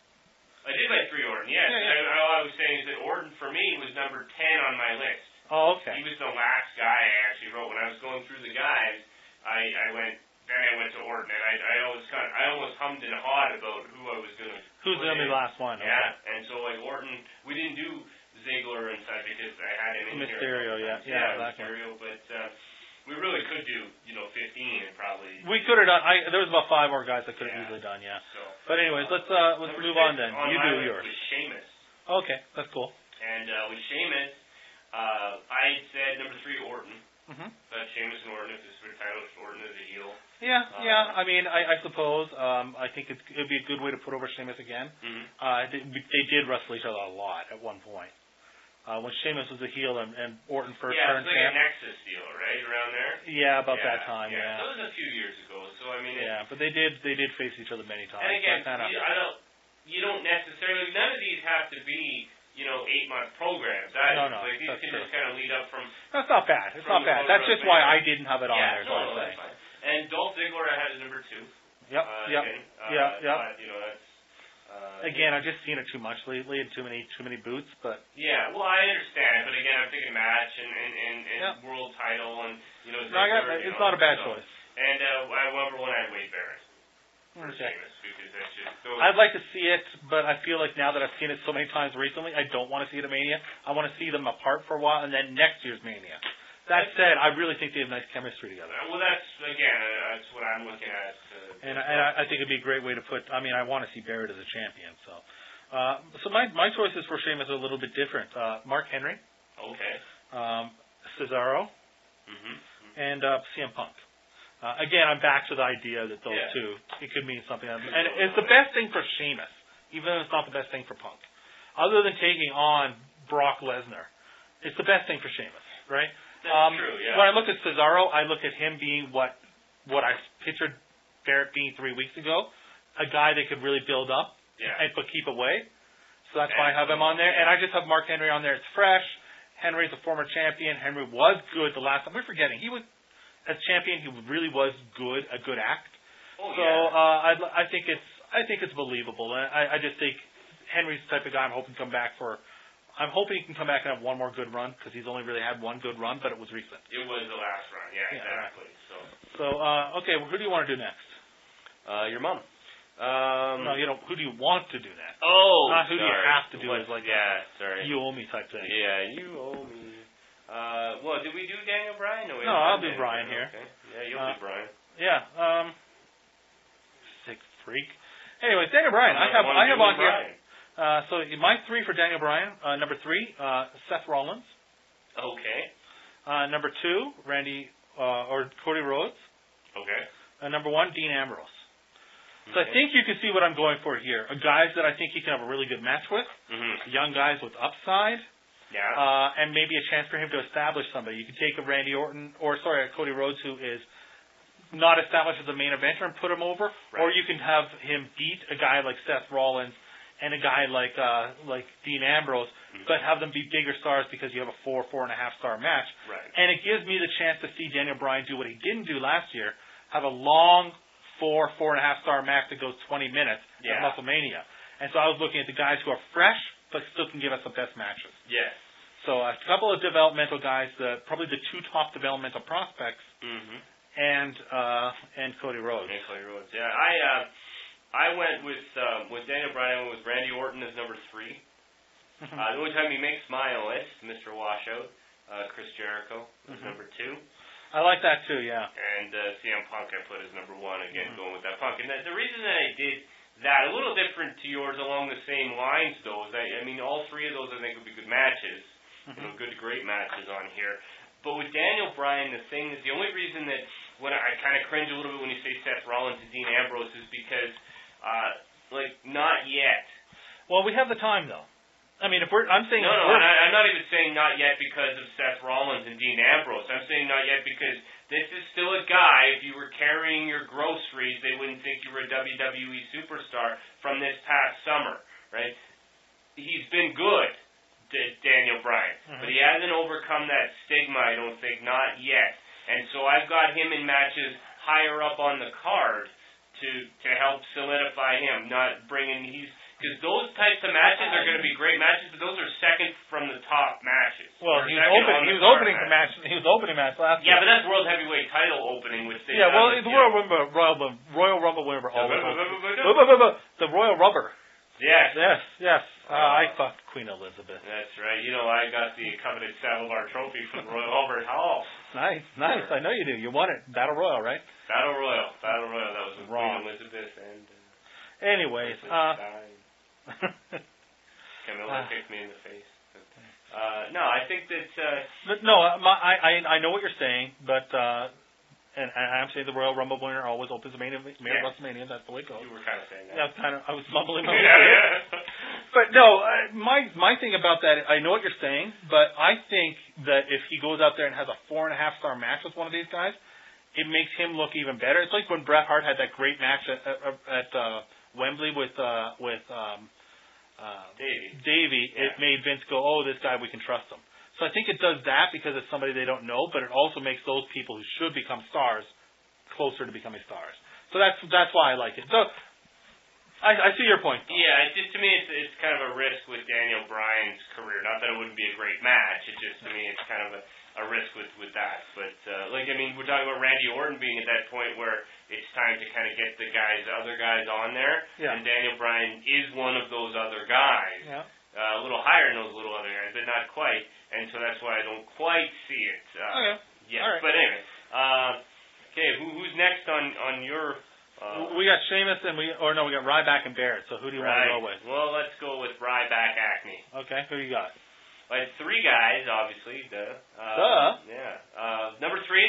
I did my three Orton, yes. Yeah, yeah. I, all I was saying is that Orton, for me, was number ten on my list. Oh, okay. He was the last guy I actually wrote. When I was going through the guys, I, I went, then I went to Orton, and I, I always kind of, I almost hummed and hawed about who I was going to Who's going to be the last one? Yeah, Okay. and so, like, Orton, we didn't do Ziggler and stuff because I had him in Mysterio, here. yeah, yeah, yeah, exactly. Mysterio, but uh, we really could do, you know, fifteen and probably. We could have done. I, there was about five more guys that could have Yeah. easily done. Yeah. So, But anyways, let's uh, let's number move six on then. On You my do list yours. Was Sheamus, Okay, that's cool. and uh, with Sheamus, uh, I said number three Orton. Mhm. But Sheamus and Orton, if this were titled Orton as a heel. Yeah, Uh, yeah. I mean, I, I suppose. Um, I think it would be a good way to put over Sheamus again. Mm-hmm. Uh, they, they did wrestle each other a lot at one point. Uh, when Sheamus was a heel and, and Orton first yeah, turned it was like champ. a Nexus deal, right, around there. Yeah, about yeah, that time. Yeah. Yeah. So it was a few years ago. So I mean. Yeah, but they did they did face each other many times. And again, So kinda, you, I don't. You don't necessarily. None of these have to be, you know, eight month programs. Either. No, no, Like these that's can true. just kind of lead up from. That's not bad. It's From not bad. the That's just road, why right? I didn't have it on yeah, there. Is no, what no, I'm that's saying. fine. And Dolph Ziggler I had as number two. Yep. Uh, yep. again, uh, yeah. Yeah. But, you know, that's. Uh, Again, I've just seen it too much lately, and too many too many boots. But Yeah, well, I understand, but again, I'm thinking match and and and, and Yeah. world title and you know. no, I got, Ziggler, you it's know, not a bad so. choice. And uh, I number one, I had Wade Barrett for Okay. Sheamus because that's just. Those, I'd like to see it, but I feel like now that I've seen it so many times recently, I don't want to see it at Mania. I want to see them apart for a while, and then next year's Mania. That said, I really think they have nice chemistry together. well, that's again, uh, that's what I'm looking at. Uh, And, I- and I, I think it'd be a great way to put. I mean, I want to see Barrett as a champion. So, uh, so my my choices for Sheamus are a little bit different. Uh, Mark Henry, Okay. um, Cesaro, Mm-hmm. and uh, C M Punk. Uh, again, I'm back to the idea that those Yeah. two, it could mean something else. And it's the best thing for Sheamus, even though it's not the best thing for Punk. Other than taking on Brock Lesnar, it's the best thing for Sheamus, right? That's um, true, yeah. When I look at Cesaro, I look at him being what what I pictured Barrett being three weeks ago, a guy they could really build up Yeah. and but keep away. So that's why I have him on there. And I just have Mark Henry on there. It's fresh. Henry's a former champion. Henry was good the last time. We're forgetting. He was, as champion, he really was good, a good act. Oh, so yeah. uh, I, I think it's I think it's believable. And I, I just think Henry's the type of guy I'm hoping to come back for. I'm hoping he can come back and have one more good run because he's only really had one good run, but it was recent. It was the last run, yeah, Yeah. exactly. So, So uh, okay, well, who do you want to do next? uh, your mom. Um, No, you know, who do you want to do that? Oh, Not who do you sorry. have to do What- is like yeah, sorry. You owe me type thing. Yeah, you owe me. Uh, well, did we do Daniel Bryan? No, we No, haven't I'll done do Daniel Bryan here. Okay. Yeah, you'll Uh, do Bryan. Yeah. Um. Sick freak. Anyway, Daniel Bryan. I have Wanna I do have on Bryan. here. Uh, so my three for Daniel Bryan. Uh, number three, uh, Seth Rollins. Okay. Uh, number two, Randy uh, or Cody Rhodes. Okay. Uh, number one, Dean Ambrose. So I Okay. think you can see what I'm going for here. Uh, guys that I think he can have a really good match with. Mm-hmm. Young guys with upside. Yeah. Uh, and maybe a chance for him to establish somebody. You can take a Randy Orton, or sorry, a Cody Rhodes who is not established as a main eventer and put him over, Right. or you can have him beat a guy like Seth Rollins and a guy like uh, like Dean Ambrose, Mhm. but have them be bigger stars because you have a four, four and a half star match. Right. And it gives me the chance to see Daniel Bryan do what he didn't do last year, have a long four, four and a half star match that goes twenty minutes Yeah. at WrestleMania. And so I was looking at the guys who are fresh, but still can give us the best matches. Yes. So a couple of developmental guys, the, probably the two top developmental prospects, Mm-hmm. and uh, and Cody Rhodes. And Cody Rhodes. Yeah, I uh, I went with um, with Daniel Bryan. I went with Randy Orton as number three. Uh, the only time he makes my list, Mister Washout, uh, Chris Jericho was Mhm. number two, I like that too. Yeah. and uh, C M Punk I put as number one. Again, Mhm. going with that Punk. And that, the reason that I did that, a little different to yours along the same lines, though, is I, I mean, all three of those I think would be good matches. You know, good, great matches on here. But with Daniel Bryan, the thing is, the only reason that when I, I kind of cringe a little bit when you say Seth Rollins and Dean Ambrose is because, uh, like, not yet. Well, we have the time though. I mean, if we're, I'm saying, No, if no, we're, and I, I'm not even saying not yet because of Seth Rollins and Dean Ambrose. I'm saying not yet because this is still a guy, if you were carrying your groceries, they wouldn't think you were a W W E superstar from this past summer, right? He's been good, D- Daniel Bryan, Mhm. but he hasn't overcome that stigma, I don't think, not yet. And so I've got him in matches higher up on the card to to help solidify him, not bringing he's because those types of matches are going to be great matches, but those are second from the top matches. well, Or he was second open, on he the was card opening the match. match. He was opening match last Yeah, year. but that's World Heavyweight title opening, which they Yeah, well, done, the you Royal know. Rumble, Royal, Rumble- Royal Rumble winner always. Yes, The Royal Rubber. Yes, yes. Uh, I fucked Queen Elizabeth. that's right. You know, I got the coveted Saddlebar Trophy from the Royal Albert Hall. Nice, nice. I know you do. You won it. Battle Royal, right? Battle Royal, Battle Royal. That was with Wrong. Queen Elizabeth and uh, Anyways, Princess uh, Di. Camilla uh, kicked me in the face. Uh, no, I think that. Uh, but no, uh, my, I, I I know what you're saying, but uh, and, and I'm saying the Royal Rumble winner always opens the main event, main Yeah. WrestleMania. That's the way it goes. you were kind of saying that. Yeah, kind of. I was mumbling my way yeah, through it. yeah. But no, uh, my my thing about that, I know what you're saying, but I think that if he goes out there and has a four and a half star match with one of these guys, it makes him look even better. It's like when Bret Hart had that great match at, at, at uh, Wembley with uh, with um, uh, Davey. Davey. Yeah. It made Vince go, "Oh, this guy, we can trust him." So I think it does that because it's somebody they don't know, but it also makes those people who should become stars closer to becoming stars. So that's that's why I like it. So I, I see your point. Yeah, it just to me, it's it's kind of a risk with Daniel Bryan's career. Not that it wouldn't be a great match. It just to me, it's kind of a, a risk with with that. But uh, like I mean, we're talking about Randy Orton being at that point where it's time to kind of get the guys, other guys on there. Yeah. And Daniel Bryan is one of those other guys. Yeah. Uh, a little higher than those little other guys, but not quite. And so that's why I don't quite see it. Uh, Okay. Yeah. All right. But anyway, uh, okay. Who, who's next on on your? Uh, We got Sheamus and we, or no, we got Ryback and Barrett. So who do you want to go with? Well, let's go with Ryback Acme. Okay, who you got? I had three guys, obviously. Duh. Uh, Duh. Yeah. Uh, number three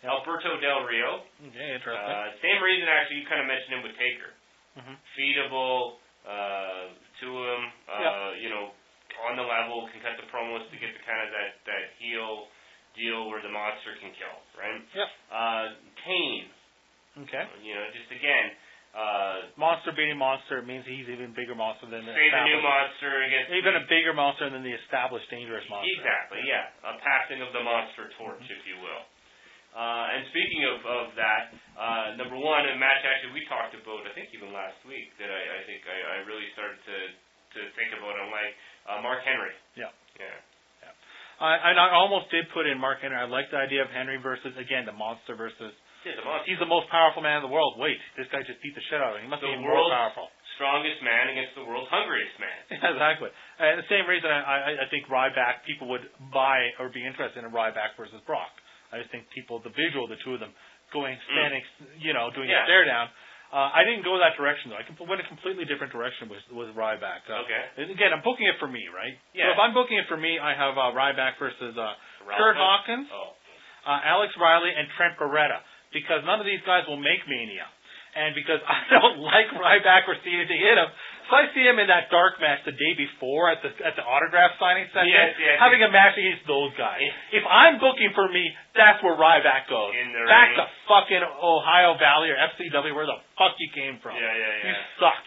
Alberto Del Rio. Okay, interesting. Uh, same reason, actually, you kind of mentioned him with Taker. Mm-hmm. Feedable uh, to him, uh, yep. you know, on the level, can cut the promos to get the kind of that, that heel deal where the monster can kill, right? Yep. Uh, Kane. Okay. You know, just again, uh, monster beating monster means he's even bigger monster than the say the new monster against even a bigger monster than the established dangerous monster. Exactly, yeah, a passing of the monster torch, mm-hmm. if you will. Uh, and speaking of, of that, uh, number one, a match actually we talked about, I think even last week, that I, I think I, I really started to to think about and like uh, Mark Henry. Yeah. Yeah. I, and I almost did put in Mark Henry. I like the idea of Henry versus, again, the monster versus... Yeah, the monster. He's the most powerful man in the world. Wait, this guy just beat the shit out of him. He must the be more powerful. Strongest man against the world's hungriest man. Yeah, exactly. And the same reason I, I, I think Ryback, people would buy or be interested in Ryback versus Brock. I just think people, the visual, the two of them going, standing, mm. you know, doing yeah. a stare down. Uh, I didn't go that direction, though. I went a completely different direction with, with Ryback. Uh, okay. Again, I'm booking it for me, right? Yeah. So if I'm booking it for me, I have uh, Ryback versus uh, Kurt Hawkins, oh. uh, Alex Riley, and Trent Beretta, because none of these guys will make Mania. And because I don't like Ryback or Cena to hit him, so I see him in that dark match the day before at the at the autograph signing session, yes, yes, having yes. a match against those guys. If I'm booking for me, that's where Ryback goes. In the Back ring. to fucking Ohio Valley or F C W, where the fuck you came from. Yeah, yeah, yeah. You suck.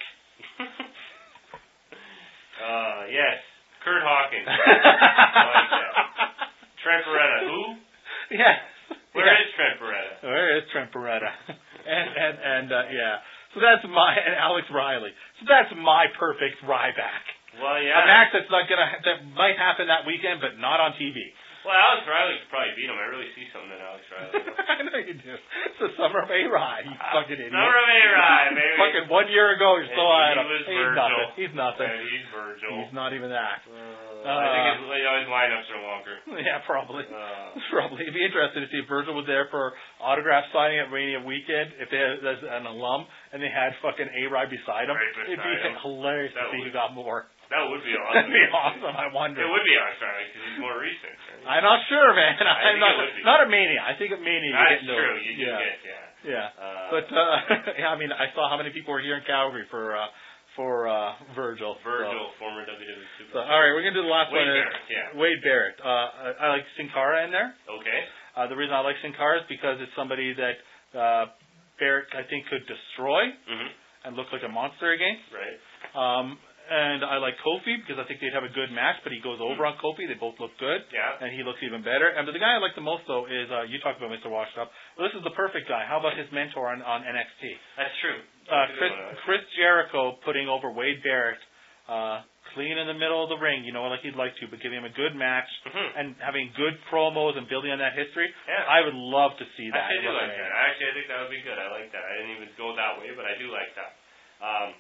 uh, yes. Kurt Hawkins. I like that. Trent Beretta. Who? Yes. Where yeah. is Trent Beretta? Where is Trent Beretta? and and and uh, yeah. So that's my and Alex Riley. So that's my perfect Ryback. Well, yeah. A match that's not gonna that might happen that weekend, but not on T V. Well, Alex Riley could probably beat him. I really see something in Alex Riley. I know you do. It's the summer of A-Rod, you uh, fucking idiot. Summer of A-Rod, baby. Fucking one year ago, you're still at him. He was He's Virgil. nothing. He's nothing. Yeah, he's Virgil. He's not even that. Uh, uh, I think his, you know, his lineups are longer. Yeah, probably. Uh, probably. It'd be interesting to see if Virgil was there for autograph signing at Mania weekend, if they had, as an alum, and they had fucking A-Rod beside him. Right beside It'd be him. hilarious That to see would, who got more. That would be awesome. That'd be awesome, I wonder. It would be Alex Riley because he's more recent. Right? I'm not sure, man. I I'm think not, it would be. not a Mania. I think at Mania you That's get no. true. You do yeah. get, yeah. Yeah. Uh, but, uh, yeah, I mean, I saw how many people were here in Calgary for, uh, for, uh, Virgil. Virgil, so. former W W E Super. So, all right, we're going to do the last Wade one. Barrett, yeah. Wade Barrett. Uh, I, I like Sin Cara in there. Okay. Uh, the reason I like Sin Cara is because it's somebody that, uh, Barrett, I think, could destroy Mm-hmm. and look like a monster against. Right. Um, and I like Kofi because I think they'd have a good match, but he goes over on Kofi. They both look good. Yeah. And he looks even better. And but the guy I like the most, though, is, uh, you talked about Mister Washed Up. Well, this is the perfect guy. How about his mentor on, on N X T? That's true. Uh, That's Chris, one, Chris Jericho putting over Wade Barrett, uh, clean in the middle of the ring, you know, like he'd like to, but giving him a good match mm-hmm. and having good promos and building on that history. Yeah. I would love to see that. Actually, I do like that. Actually, I think that would be good. I like that. I didn't even go that way, but I do like that. Um,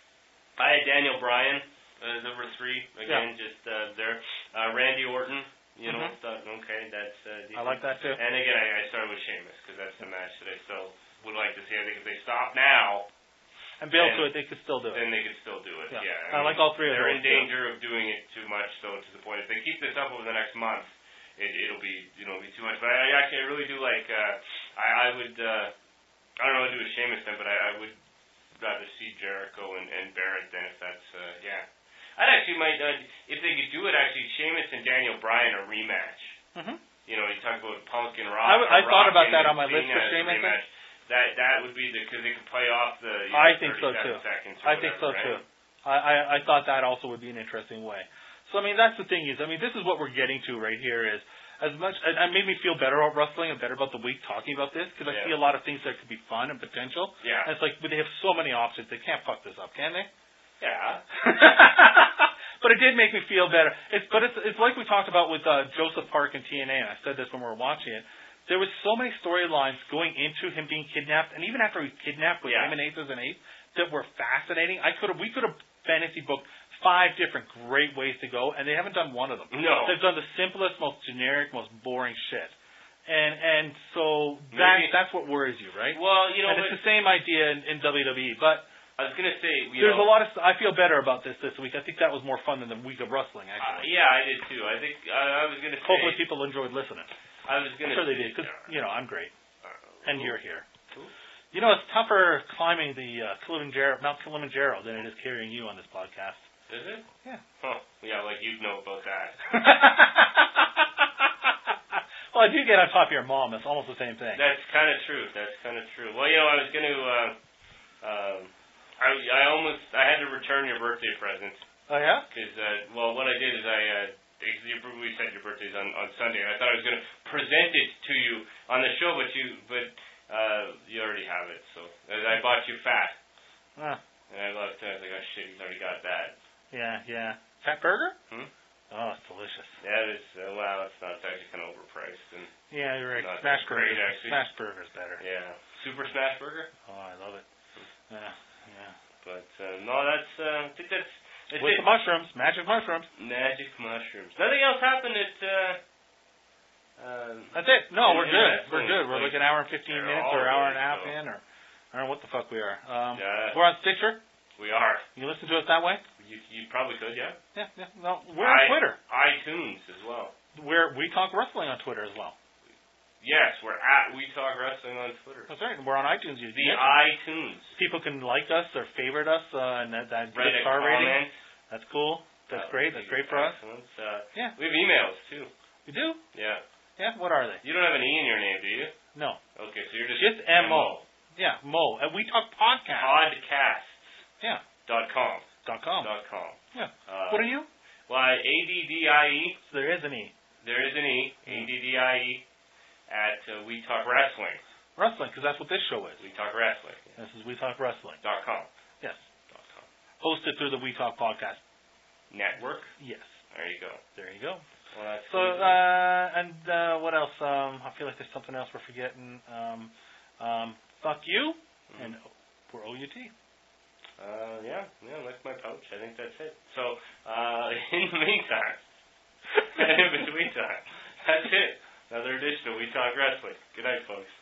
I had Daniel Bryan. Uh, number three, again, yeah. just uh, there. Uh, Randy Orton, you know, mm-hmm. thought, okay, that's uh, decent. I like that too. And again, I, I started with Sheamus because that's the match that I still would like to see. I think if they stop now, and build to it, they could still do it. Then they could still do it. Yeah, yeah. I, I like all three of them. They're in danger of doing it too much, though, to the point if they keep this up over the next month, it, it'll be, you know, be too much. But I actually, I really do like. Uh, I, I would. Uh, I don't know what to do with Sheamus then, but I, I would rather see Jericho and, and Barrett then if that's uh, yeah. I'd actually might, uh, if they could do it, actually, Sheamus and Daniel Bryan a rematch. Mm-hmm. You know, you talk about Punk and Rock. I, w- I Rock thought about and that on my list Cena for as a Sheamus. rematch. That that would be the because they could play off the. You know, I think so too. Seconds I whatever, think so right? too. I, I I thought that also would be an interesting way. So I mean, that's the thing is, I mean, this is what we're getting to right here is. As much, it made me feel better about wrestling and better about the week talking about this because I yeah. see a lot of things that could be fun and potential. Yeah. And it's like, but they have so many options. They can't fuck this up, can they? Yeah. But it did make me feel better. It's, but it's, it's like we talked about with uh, Joseph Park and T N A, and I said this when we were watching it. There was so many storylines going into him being kidnapped, and even after he was kidnapped with yeah. him and Aces and Eight, that were fascinating. I could have, we could have fantasy booked five different great ways to go, and they haven't done one of them. No. They've done the simplest, most generic, most boring shit. And and so that Maybe. that's what worries you, right? Well, you know, and it's the same idea in, in W W E, but I was gonna say you there's know, a lot of. I feel better about this this week. I think that was more fun than the week of wrestling, Uh, actually. yeah, I did too. I think uh, I was gonna say. Hopefully, people enjoyed listening. I was I'm gonna. sure they say, did because you know I'm great. and you're here. Cool. You know, it's tougher climbing the uh, Kilimanjaro, Mount Kilimanjaro than it is carrying you on this podcast. Is it? Yeah. Huh. Yeah, like you'd know about that. Well, if you get on top of your mom, it's almost the same thing. That's kind of true. That's kind of true. Well, you know, I was going to, uh, um, I, I almost, I had to return your birthday present. Oh, yeah? Because, uh, well, what I did is I, uh, we said your birthday's on, on Sunday, and I thought I was going to present it to you on the show, but you, but, uh, you already have it, so. I bought you fat. Huh. And I looked, and I was like, oh shit, he's already got that. Yeah, yeah. Fat burger? Hmm? Oh, it's delicious. Yeah, it is, uh, well, it's not, it's actually kind of overpriced. And yeah, you're right. not Smash great, burger. actually. Smash burger's better. Yeah. Super Smash Burger? Oh, I love it. Yeah, yeah. But, uh, no, that's, uh, I think that's, that's With it. the mushrooms. Magic mushrooms. Magic mushrooms. Nothing else happened at, uh, um, That's it. No, we're yeah, good. that's We're like- good. We're like like an hour and fifteen they're minutes all or an hour good, and a half so. in, or I don't know what the fuck we are. Um, Yeah. We're on Stitcher. we are. You listen to us that way? You, you probably could, yeah? Yeah, yeah. No, we're on I- Twitter. iTunes as well. We're We Talk Wrestling on Twitter as well. Yes, we're at We Talk Wrestling on Twitter. That's right. We're on iTunes. You The mentioned. iTunes. People can like us or favorite us, uh, and that, that give Write us a star rating. comment. That's cool. That's That great. would That's be great for us. excellent. Uh, Yeah. we have emails, too. We do? Yeah. Yeah. What are they? You don't have an E in your name, do you? No. Okay, so you're just... Just M O. Yeah, Mo. And We Talk Podcast. Podcasts. Yeah. Dot com. Dot com. Dot com. Yeah. Uh, What are you? Well, A D D I E. So there is an E. There is an E. A D D I E. At uh, We Talk Wrestling. Wrestling, because that's what this show is. We Talk Wrestling. This is We Talk Wrestling. Dot com. Yes. Dot com. Hosted through the We Talk Podcast. Network. Yes. There you go. There you go. Well, that's So, uh, and uh, what else? Um, I feel like there's something else we're forgetting. Um, um, fuck you, Mhm. and we're O U T. Uh, yeah, yeah, like my pouch. I think that's it. So, uh, in the meantime, and in between time, that's it. Another edition of We Talk Wrestling. Good night, folks.